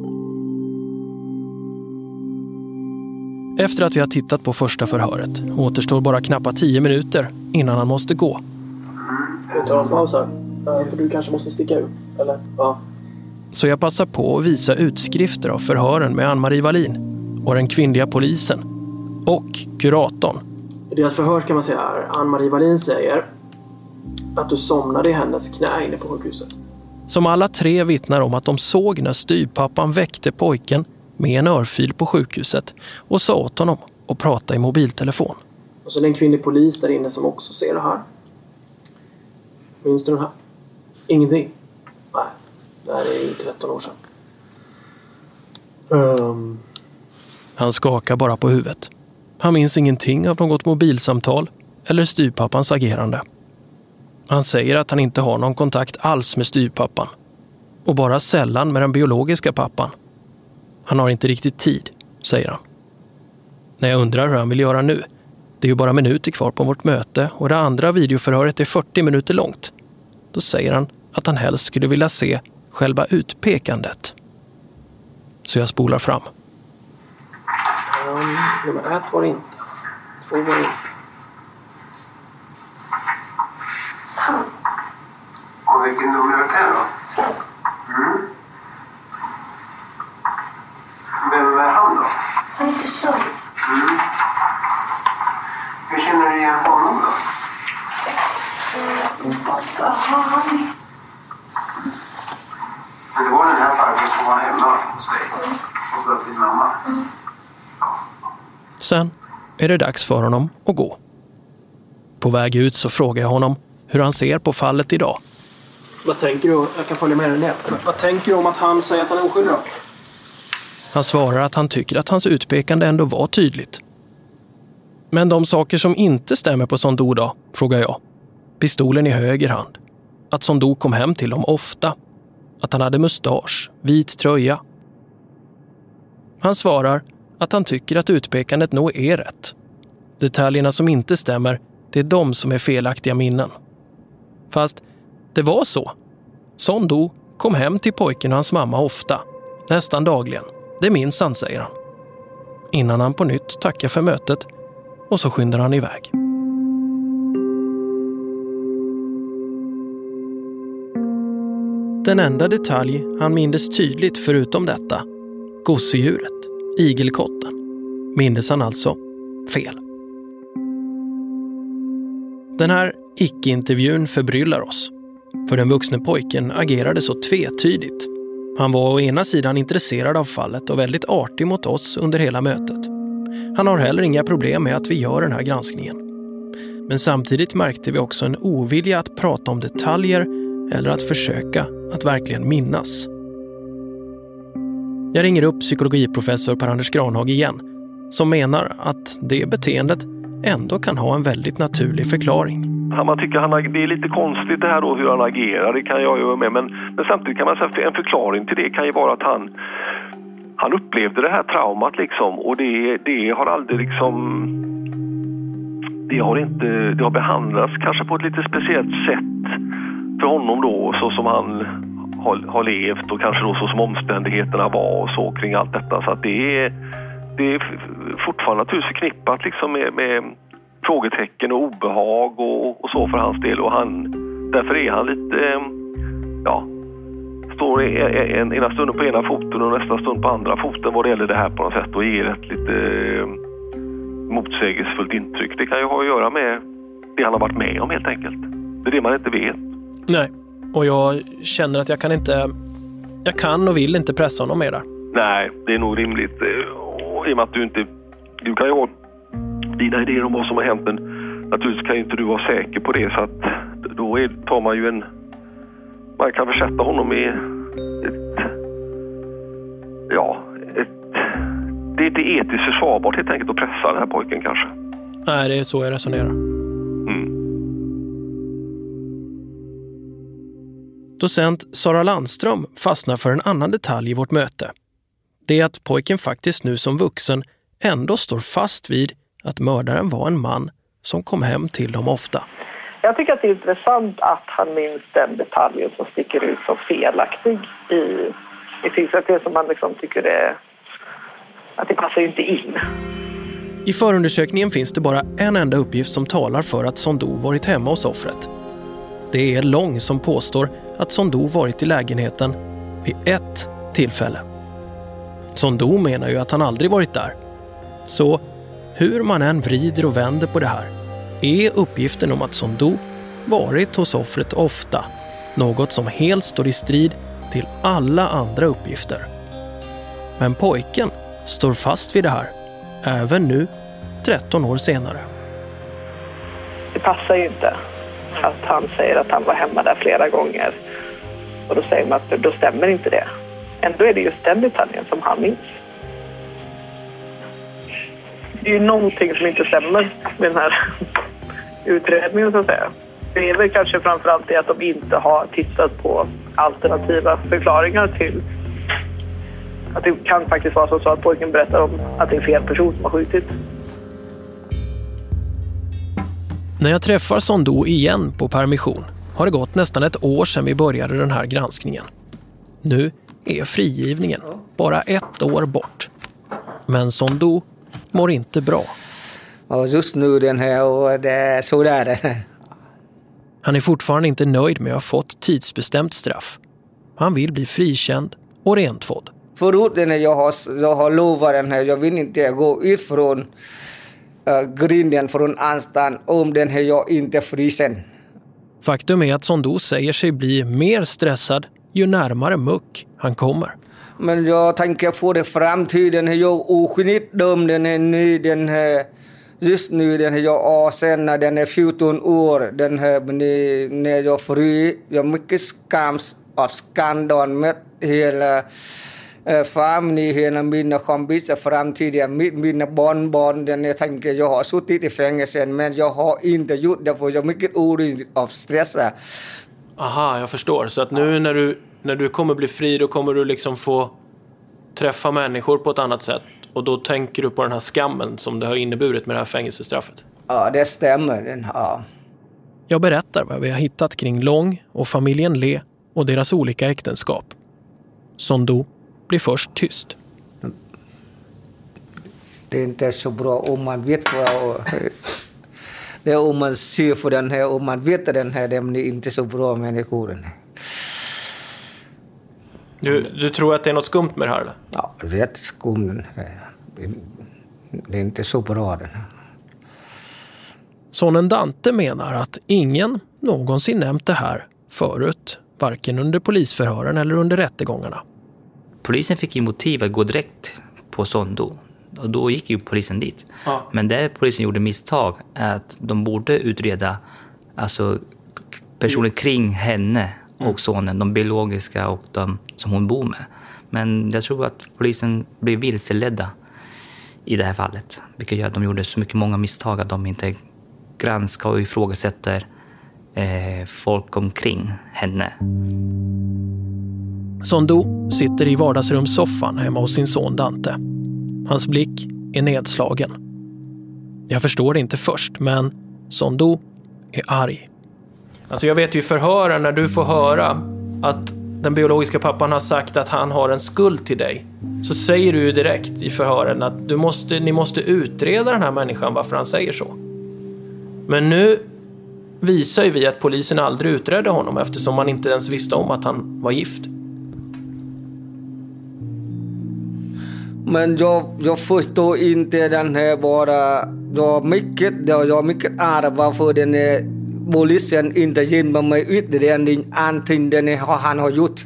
Efter att vi har tittat på första förhöret återstår bara knappt tio minuter innan han måste gå. Vi tar en paus här, för du kanske måste sticka ut, eller? Ja. Så jag passar på att visa utskrifter av förhören med Ann-Marie Wallin och den kvinnliga polisen och kuratorn. I deras förhör kan man säga här, Ann-Marie Wallin säger att du somnade i hennes knä inne på sjukhuset. Som alla tre vittnar om att de såg när styvpappan väckte pojken med en örfil på sjukhuset och sa åt honom att prata i mobiltelefon. Och så är det en kvinnlig polis där inne som också ser det här. Minns du den här? Ingenting? Nej, det här är ju tretton år sedan. Um. Han skakar bara på huvudet. Han minns ingenting av något mobilsamtal eller styvpappans agerande. Han säger att han inte har någon kontakt alls med styvpappan. Och bara sällan med den biologiska pappan. Han har inte riktigt tid, säger han. När jag undrar hur han vill göra nu. Det är ju bara minuter kvar på vårt möte och det andra videoförhöret är fyrtio minuter långt. Då säger han att han helst skulle vilja se själva utpekandet. Så jag spolar fram. Um, nummer ett var det inte. Två var det inte. Och vilken nummer är det då? Mm. Vem är han då? Han är inte så. Mm. Hur känner du igen honom då? Vad har han? Men det var den här farmen som var hemma hos dig. Hos sin mamma. Mm. Sen är det dags för honom att gå. På väg ut så frågar jag honom hur han ser på fallet idag. Vad tänker du? Jag kan följa med dig ner. Vad tänker du om att han säger att han är oskyldig? Han svarar att han tycker att hans utpekande ändå var tydligt. Men de saker som inte stämmer på Sondou då, frågar jag. Pistolen i höger hand. Att Sondou kom hem till dem ofta. Att han hade mustasch, vit tröja. Han svarar att han tycker att utpekandet nog är rätt. Detaljerna som inte stämmer, det är de som är felaktiga minnen. Fast det var så. Sondou kom hem till pojken och hans mamma ofta. Nästan dagligen. Det minns han, säger han. Innan han på nytt tackar för mötet och så skyndar han iväg. Den enda detalj han mindes tydligt förutom detta, gosedjuret, igelkotten, mindes han alltså fel. Den här icke-intervjun förbryllar oss. För den vuxne pojken agerade så tvetydigt. Han var å ena sidan intresserad av fallet och väldigt artig mot oss under hela mötet. Han har heller inga problem med att vi gör den här granskningen. Men samtidigt märkte vi också en ovilja att prata om detaljer eller att försöka att verkligen minnas. Jag ringer upp psykologiprofessor Per-Anders Granhag igen, som menar att det beteendet ändå kan ha en väldigt naturlig förklaring. Man tycker han, det är lite konstigt det här då, hur han agerar, det kan jag ju med. Men, men samtidigt kan man säga att en förklaring till det kan ju vara att han, han upplevde det här traumat liksom. Och det, det har aldrig liksom... Det har inte det har behandlats kanske på ett lite speciellt sätt för honom då, så som han har, har levt och kanske då så som omständigheterna var och så kring allt detta. Så att det är, det är fortfarande naturligtvis förknippat liksom med, med frågetecken och obehag och, och så för hans del. Och han, därför är han lite, ja, står en, ena stunden på ena foten och nästa stund på andra foten vad det gäller det här på något sätt och ger ett lite motsägelsefullt intryck. Det kan ju ha att göra med det han har varit med om helt enkelt. Det är det man inte vet. Nej, och jag känner att jag kan inte, jag kan och vill inte pressa honom mer där. Nej, det är nog rimligt. Och i och med att du inte, du kan ju ha dina idéer om vad som har hänt, men naturligtvis kan ju inte du vara säker på det, så att då är, tar man ju en, man kan försätta honom i ett, ja, ett, det är inte etiskt försvarbart helt enkelt att pressa den här pojken kanske. Nej, det är så jag resonerar. Mm. Docent Sara Landström fastnar för en annan detalj i vårt möte. Det är att pojken faktiskt nu som vuxen ändå står fast vid att mördaren var en man som kom hem till dem ofta. Jag tycker att det är intressant att han minns den detaljen som sticker ut som felaktig i, i tingsrätten, som man liksom tycker är, att det passar ju inte in. I förundersökningen finns det bara en enda uppgift som talar för att Sondou varit hemma hos offret. Det är Lång som påstår att Sondou varit i lägenheten vid ett tillfälle. Sondou menar ju att han aldrig varit där. Så hur man än vrider och vänder på det här är uppgiften om att Sondou varit hos offret ofta något som helt står i strid till alla andra uppgifter. Men pojken står fast vid det här, även nu, tretton år senare. Det passar ju inte att han säger att han var hemma där flera gånger. Och då säger man att då stämmer inte det. Ändå är det just den detaljen som han minns. Det är ju någonting som inte stämmer med den här utredningen, så att säga. Det är väl kanske framförallt det att de inte har tittat på alternativa förklaringar till att det kan faktiskt vara så att pojken berättar om att det är fel person som har skjutit. När jag träffar Sondou igen på permission har det gått nästan ett år sedan vi började den här granskningen. Nu är frigivningen bara ett år bort. Men Sondou mår inte bra. Och just nu den här och det är så där. Han är fortfarande inte nöjd med att ha fått tidsbestämt straff. Han vill bli frikänd och rentvådd. Förut när jag har, jag har lovat den här, jag vill inte gå ut från uh, grinden från anstalten om den här jag inte frysen. Faktum är att Sondou säger sig bli mer stressad ju närmare muck han kommer. Men jag tänker på det framtiden, jag är oskyldigt dömd, den är ny, den här, just nu den här jag är sen när den är fjorton år, den här, när jag fri, jag är mycket skams av skandal med hela familjen, hela mina kompisar, framtiden, mina barnbarn, den jag tänker jag har suttit i fängelsen men jag har inte gjort det för jag är mycket orolig av stress. Aha, jag förstår. Så att nu när du, när du kommer bli fri, då kommer du liksom få träffa människor på ett annat sätt. Och då tänker du på den här skammen som det har inneburit med det här fängelsestraffet. Ja, det stämmer. Den har. Jag berättar vad vi har hittat kring Lång och familjen Le och deras olika äktenskap. Sondou blir först tyst. Det är inte så bra om man vet vad... Det är om man ser för den här, om man vet att den här, det är inte så bra människor. Du, du tror att det är något skumt med det här, eller? Ja, det är skumt. Det är inte så bra den här. Sonen Dante menar att ingen någonsin nämnt det här förut, varken under polisförhören eller under rättegångarna. Polisen fick ju motiv att gå direkt på Sondou. Och då gick ju polisen dit. Ja. Men där polisen gjorde misstag är att de borde utreda alltså, personer kring henne och mm. sonen. De biologiska och de som hon bor med. Men jag tror att polisen blev vilseledda i det här fallet. Vilket gör att de gjorde så mycket många misstag att de inte granskar och ifrågasätter eh, folk omkring henne. Sondou sitter i vardagsrumssoffan hemma hos sin son Dante. Hans blick är nedslagen. Jag förstår inte först, men Sondou är arg. Alltså jag vet ju i förhören när du får höra att den biologiska pappan har sagt att han har en skuld till dig, så säger du ju direkt i förhören att du måste, ni måste utreda den här människan varför han säger så. Men nu visar ju vi att polisen aldrig utredde honom eftersom man inte ens visste om att han var gift. Men jag, jag förstår inte den här bara... Jag mycket, jag är mycket arg varför den här polisen inte ger mig utredning antingen den här han har gjort.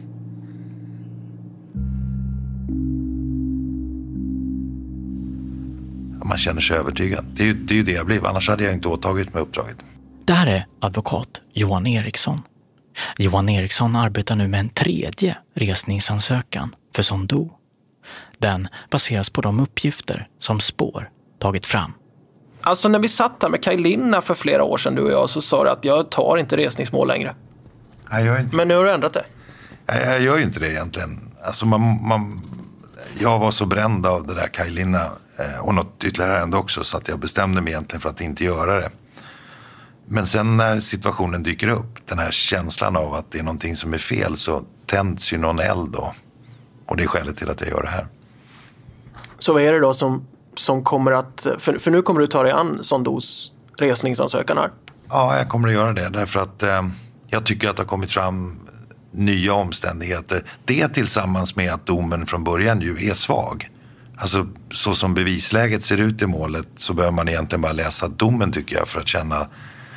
Man känner sig övertygad. Det är ju det, är ju det jag blev, annars hade jag inte åtagit med uppdraget. Det här är advokat Johan Eriksson. Johan Eriksson arbetar nu med en tredje resningsansökan för Sondou. Den baseras på de uppgifter som Spår tagit fram. Alltså när vi satt här med Kaj Linna för flera år sedan, du och jag, så sa du att jag tar inte resningsmål längre. Nej, jag inte. Men nu har du ändrat det. Jag, jag gör ju inte det egentligen. Alltså man, man, jag var så bränd av det där Kaj Linna eh, och något ytterligare ändå också, så att jag bestämde mig egentligen för att inte göra det. Men sen när situationen dyker upp, den här känslan av att det är någonting som är fel, så tänds ju någon eld då. Och det är skälet till att jag gör det här. Så vad är det då som, som kommer att... För, för nu kommer du ta dig an Sondous resningsansökan här. Ja, jag kommer att göra det. Därför att eh, jag tycker att det har kommit fram nya omständigheter. Det tillsammans med att domen från början ju är svag. Alltså så som bevisläget ser ut i målet så behöver man egentligen bara läsa domen, tycker jag, för att känna eh,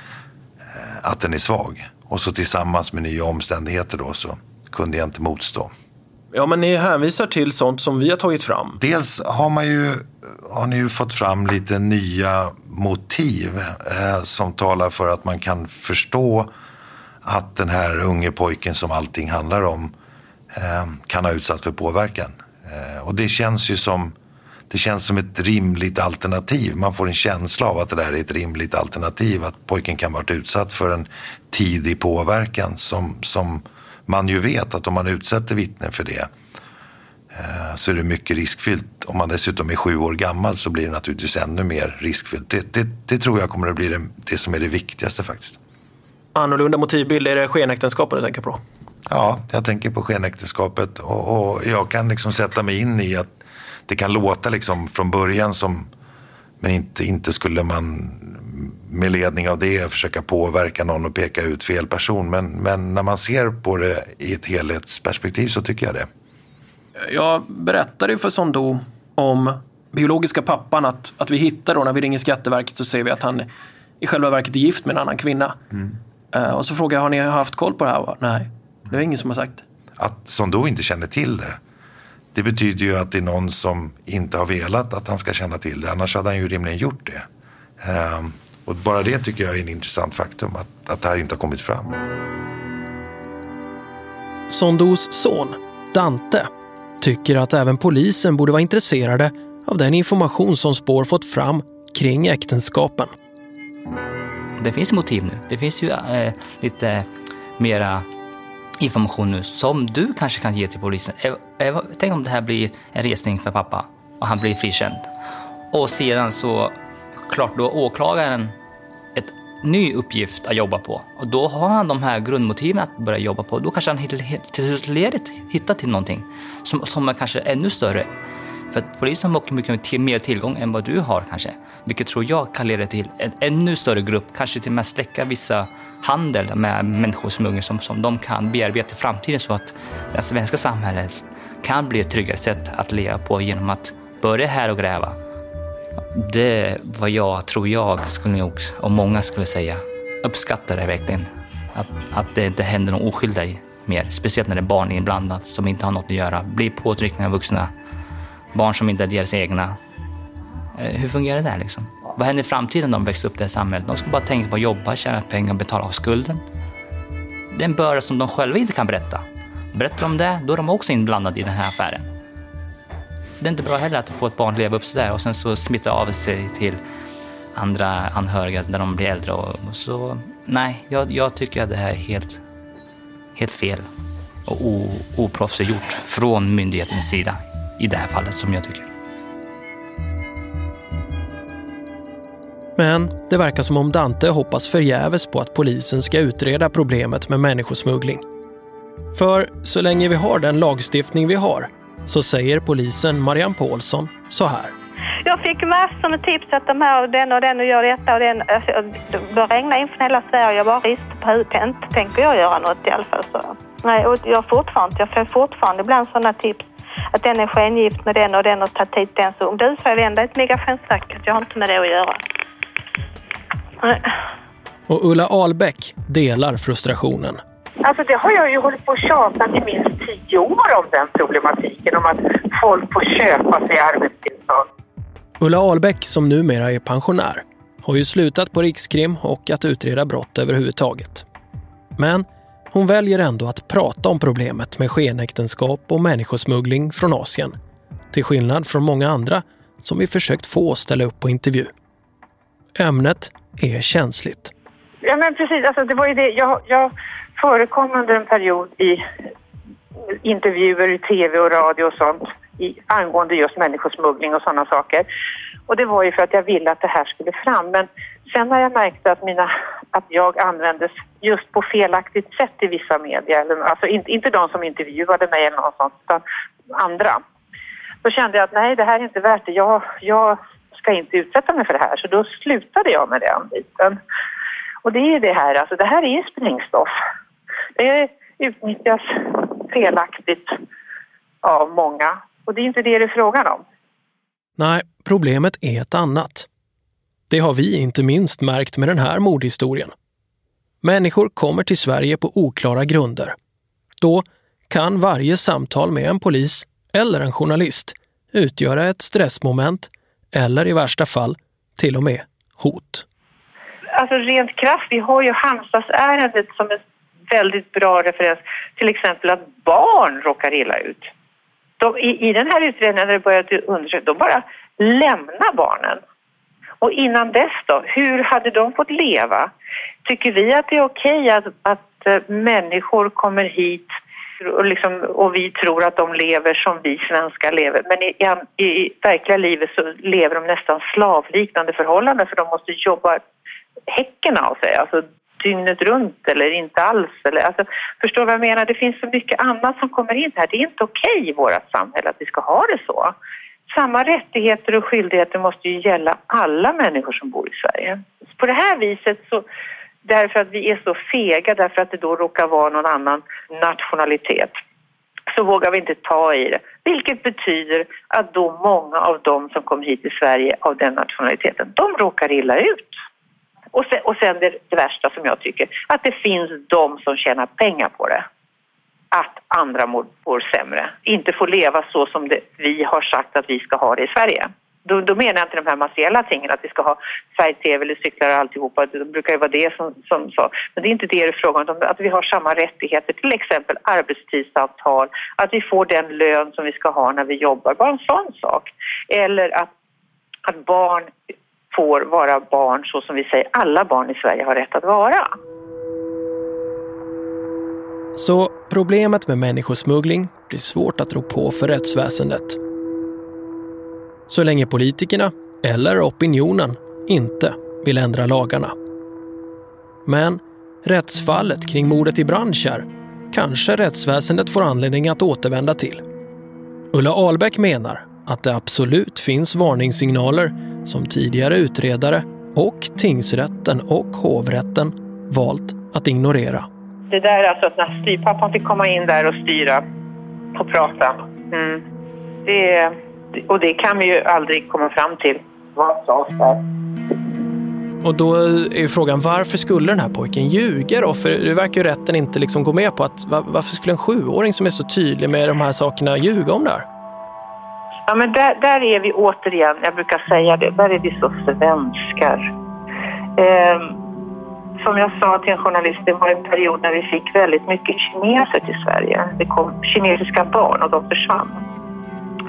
att den är svag. Och så tillsammans med nya omständigheter då så kunde jag inte motstå. Ja, men ni hänvisar till sånt som vi har tagit fram. Dels har man ju, har ni ju fått fram lite nya motiv eh, som talar för att man kan förstå att den här unge pojken som allting handlar om eh, kan ha utsatts för påverkan. Eh, och det känns ju som, det känns som ett rimligt alternativ. Man får en känsla av att det där är ett rimligt alternativ. Att pojken kan ha varit utsatt för en tidig påverkan som... som man ju vet att om man utsätter vittnen för det eh, så är det mycket riskfyllt. Om man dessutom är sju år gammal så blir det naturligtvis ännu mer riskfyllt. Det, det, det tror jag kommer att bli det, det som är det viktigaste faktiskt. Annorlunda motivbild, är det skenäktenskapet du tänker på? Ja, jag tänker på skenäktenskapet och, och jag kan liksom sätta mig in i att det kan låta liksom från början som, men inte, inte skulle man med ledning av det försöka påverka någon och peka ut fel person. Men, men när man ser på det i ett helhetsperspektiv så tycker jag det. Jag berättade ju för Sondou om biologiska pappan att, att vi hittar då när vi ringer Skatteverket så ser vi att han i själva verket är gift med en annan kvinna. Mm. Uh, och så frågar jag, har ni haft koll på det här? Nej, det är ingen som har sagt. Att Sondou inte känner till det, det betyder ju att det är någon som inte har velat att han ska känna till det. Annars hade han ju rimligen gjort det. Uh, Och bara det tycker jag är en intressant faktum, att, att det här inte har kommit fram. Sondous son, Dante, tycker att även polisen borde vara intresserade av den information som Spår fått fram kring äktenskapen. Det finns motiv nu. Det finns ju eh, lite mera information nu som du kanske kan ge till polisen. Eh, tänk om det här blir en resning för pappa och han blir frikänd. Och sedan så... klart då åklagaren ett ny uppgift att jobba på. Och då har han de här grundmotiven att börja jobba på. Då kanske han till hittar till någonting som, som är kanske ännu större. För att polisen har mycket till, mer tillgång än vad du har kanske. Vilket tror jag kan leda till en ännu större grupp. Kanske till och med släcka vissa handel med människosmuggling som, som de kan bearbeta i framtiden. Så att det svenska samhället kan bli ett tryggare sätt att leva på genom att börja här och gräva. Det var jag, tror jag, skulle nog, och många skulle säga, uppskattar det verkligen. Att, att det inte händer någon oskylda mer. Speciellt när det är barn inblandat som inte har något att göra. Blir påtryckningar av vuxna. Barn som inte är deras egna. Eh, hur fungerar det där liksom? Vad händer i framtiden när de växer upp i det här samhället? De ska bara tänka på att jobba, tjäna pengar och betala av skulden. Det är en börda som de själva inte kan berätta. Berättar de det, då är de också inblandade i den här affären. det är inte bra heller att få ett barn leva upp så där och sen så smitta av sig till andra anhöriga när de blir äldre. Och, och så, nej, jag, jag tycker att det här är helt, helt fel och o, oproffsigt gjort från myndighetens sida i det här fallet, som jag tycker. Men det verkar som om Dante hoppas förgäves på att polisen ska utreda problemet med människosmuggling. För så länge vi har den lagstiftning vi har så säger polisen Marianne Paulsson så här. Jag fick massor med tips att de här och den och den och gör detta och den. Det regnar in från hela Sverige. Jag bara rister på huvudet. Inte tänker jag göra något i alla fall. Så. Nej, och jag fortfarande, jag får fortfarande ibland sådana tips. Att den är skengift med den och den och tar hit den. Så om du får vända ett Migrationsverket, jag har inte med det att göra. Nej. Och Ulla Ahlbäck delar frustrationen. Alltså det har jag ju hållit på att tjata i minst tio år om den problematiken. Om att folk får köpa sig arbetstillstånd. Ulla Ahlbäck, som numera är pensionär, har ju slutat på Rikskrim och att utreda brott överhuvudtaget. Men hon väljer ändå att prata om problemet med skenäktenskap och människosmuggling från Asien. Till skillnad från många andra som vi försökt få ställa upp på intervju. Ämnet är känsligt. Ja men precis, alltså det var ju det. Jag, jag förekom under en period i intervjuer i tv och radio och sånt i, angående just människosmuggling och sådana saker. Och det var ju för att jag ville att det här skulle fram. Men sen har jag märkt att, mina, att jag användes just på felaktigt sätt i vissa medier. Alltså inte, inte de som intervjuade mig eller något sånt, utan andra. Då kände jag att nej, det här är inte värt det. Jag, jag ska inte utsätta mig för det här. Så då slutade jag med den biten. Och det är det här, alltså det här är sprängstoff. Det utnyttjas felaktigt av många. Och det är inte det det är frågan om. Nej, problemet är ett annat. Det har vi inte minst märkt med den här mordhistorien. Människor kommer till Sverige på oklara grunder. Då kan varje samtal med en polis eller en journalist utgöra ett stressmoment eller i värsta fall till och med hot. Alltså rent kraft, vi har ju Halmstadsärendet som en väldigt bra referens. Till exempel att barn råkar illa ut. De, i, I den här utredningen när det började undersöka, de bara lämnar barnen. Och innan dess då, hur hade de fått leva? Tycker vi att det är okej att, att människor kommer hit och, liksom, och vi tror att de lever som vi svenskar lever. Men i, i, i verkliga livet så lever de nästan slavliknande förhållanden för de måste jobba häcken av sig, alltså dygnet runt eller inte alls. Eller, alltså, förstår vad jag menar? Det finns så mycket annat som kommer in här. Det är inte okej i vårt samhälle att vi ska ha det så. Samma rättigheter och skyldigheter måste ju gälla alla människor som bor i Sverige. På det här viset så, därför att vi är så fega, därför att det då råkar vara någon annan nationalitet, så vågar vi inte ta i det. Vilket betyder att då många av dem som kommer hit till Sverige av den nationaliteten, de råkar illa ut. Och sen, och sen det, det värsta som jag tycker, att det finns de som tjänar pengar på det. Att andra mår, mår sämre. Inte får leva så som det, vi har sagt att vi ska ha det i Sverige. Då, då menar jag inte de här materiella tingen, att vi ska ha färg-tv eller cyklar och alltihopa. Det brukar ju vara det som, som så. Men det är inte det det är frågan om. Att vi har samma rättigheter, till exempel arbetstidsavtal. Att vi får den lön som vi ska ha när vi jobbar. Bara en sån sak. Eller att, att barn får vara barn så som vi säger alla barn i Sverige har rätt att vara. Så problemet med människosmuggling blir svårt att rå på för rättsväsendet. Så länge politikerna eller opinionen inte vill ändra lagarna. Men rättsfallet kring mordet i Brandkärr kanske rättsväsendet får anledning att återvända till. Ulla Ahlbäck menar att det absolut finns varningssignaler som tidigare utredare och tingsrätten och hovrätten valt att ignorera. Det där alltså att när styrpappan fick komma in där och styra och prata. Mm. Det, och det kan vi ju aldrig komma fram till. Vad sades där? Och då är frågan, varför skulle den här pojken ljuga då? För det verkar ju rätten inte liksom gå med på att varför skulle en sjuåring som är så tydlig med de här sakerna ljuga om det här? Ja, men där, där är vi återigen, jag brukar säga det, där är vi så svenskar. Eh, som jag sa till en journalist, det var en period när vi fick väldigt mycket kineser till Sverige. Det kom kinesiska barn och de försvann.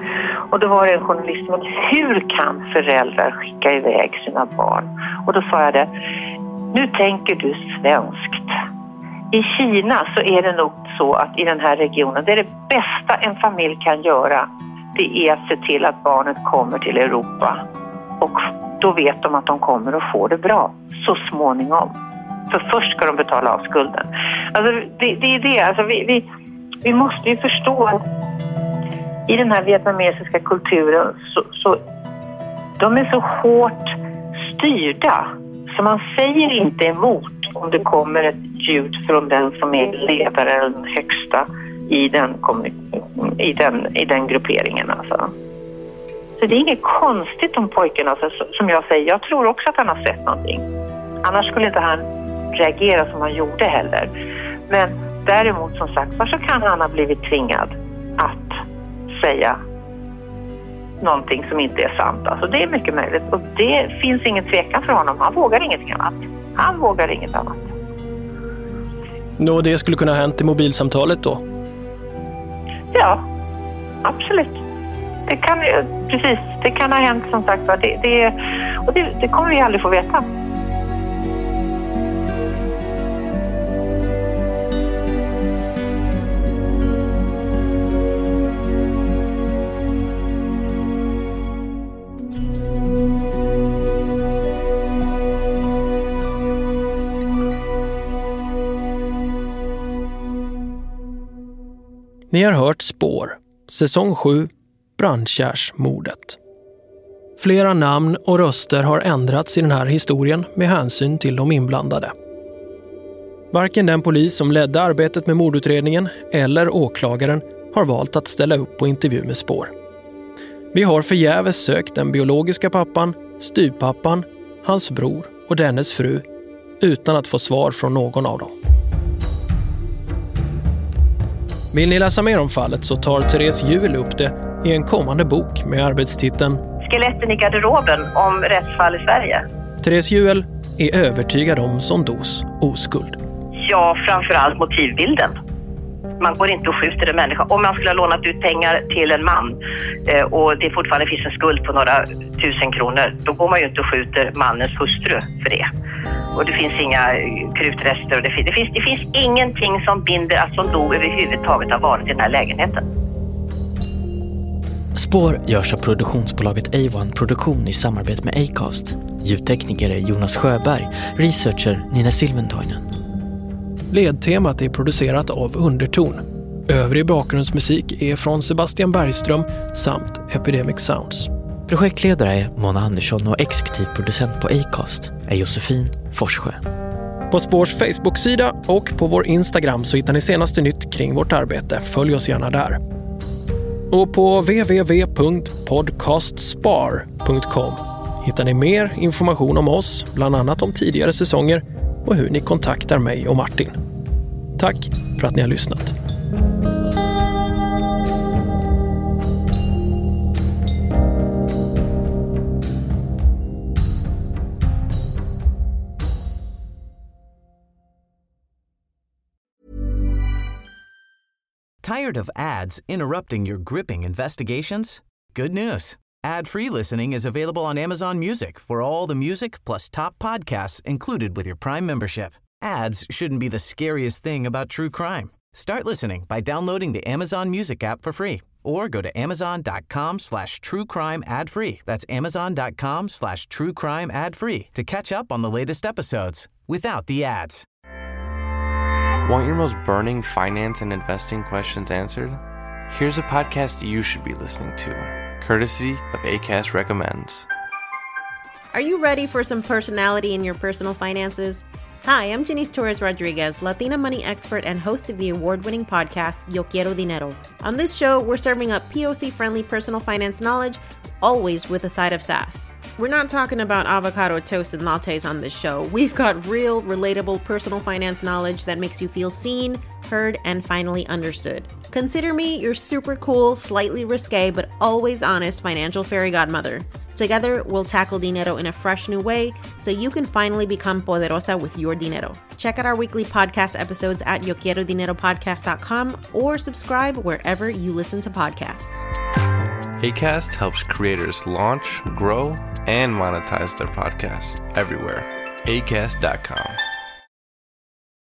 Och då var det en journalist som sa, hur kan föräldrar skicka iväg sina barn? Och då sa jag det, nu tänker du svenskt. I Kina så är det nog så att i den här regionen, det är det bästa en familj kan göra, det är att se till att barnet kommer till Europa. Och då vet de att de kommer att få det bra så småningom. För först ska de betala av skulden. Alltså det, det är det, alltså vi, vi, vi måste ju förstå att i den här vietnamesiska kulturen så, så de är så hårt styrda så man säger inte emot om det kommer ett ljud från den som är ledare eller den högsta i den, i den, i den grupperingen alltså. Så det är inget konstigt om pojken alltså, som jag säger, jag tror också att han har sett någonting. Annars skulle inte han reagera som han gjorde heller. Men däremot som sagt, så kan han ha blivit tvingad att säga någonting som inte är sant. Alltså det är mycket möjligt. Och det finns ingen tvekan för honom. Han vågar ingenting annat. Han vågar inget annat. Nå, det skulle kunna ha hänt i mobilsamtalet då? Ja, absolut. Det kan, precis, det kan ha hänt som sagt. Det, det, och det, det kommer vi aldrig få veta. Ni har hört Spår, säsong sju, Brandkärrsmordet. Flera namn och röster har ändrats i den här historien med hänsyn till de inblandade. Varken den polis som ledde arbetet med mordutredningen eller åklagaren har valt att ställa upp på intervju med Spår. Vi har förgäves sökt den biologiska pappan, styvpappan, hans bror och dennes fru utan att få svar från någon av dem. Vill ni läsa mer om fallet så tar Therese Juel upp det i en kommande bok med arbetstiteln Skeletten i garderoben om rättsfall i Sverige. Therese Juel är övertygad om Sondos oskuld. Ja, framförallt motivbilden. Man går inte och skjuter en människa. Om man skulle ha lånat ut pengar till en man eh, och det fortfarande finns en skuld på några tusen kronor, då går man ju inte och skjuter mannens hustru för det. Och det finns inga krutrester och det finns, det finns, det finns ingenting som binder att Sondo överhuvudtaget har varit i den här lägenheten. Spår görs av produktionsbolaget A ett Produktion i samarbete med Acast. Ljudtekniker är Jonas Sjöberg, researcher Nina Silventoinen. Ledtemat är producerat av Underton. Övrig bakgrundsmusik är från Sebastian Bergström samt Epidemic Sounds. Projektledare är Mona Andersson och exekutiv producent på Acast är Josefin Forssjö. På Spårs Facebook-sida och på vår Instagram så hittar ni senaste nytt kring vårt arbete. Följ oss gärna där. Och på w w w punkt podcastspar punkt com hittar ni mer information om oss, bland annat om tidigare säsonger och hur ni kontaktar mig och Martin. Tack för att ni har lyssnat. Tired of ads interrupting your gripping investigations? Good news. Ad-free listening is available on Amazon Music for all the music plus top podcasts included with your Prime membership. Ads shouldn't be the scariest thing about true crime. Start listening by downloading the Amazon Music app for free or go to amazon.com slash true crime ad free. That's amazon.com slash true crime ad free to catch up on the latest episodes without the ads. Want your most burning finance and investing questions answered? Here's a podcast you should be listening to, courtesy of Acast Recommends. Are you ready for some personality in your personal finances? Hi, I'm Janice Torres Rodriguez, Latina money expert and host of the award-winning podcast, Yo Quiero Dinero. On this show, we're serving up P O C-friendly personal finance knowledge, always with a side of sass. We're not talking about avocado toast and lattes on this show. We've got real, relatable personal finance knowledge that makes you feel seen, heard, and finally understood. Consider me your super cool, slightly risque, but always honest financial fairy godmother. Together, we'll tackle dinero in a fresh new way so you can finally become poderosa with your dinero. Check out our weekly podcast episodes at yo quiero dinero podcast dot com or subscribe wherever you listen to podcasts. Acast helps creators launch, grow, and monetize their podcasts everywhere. acast dot com.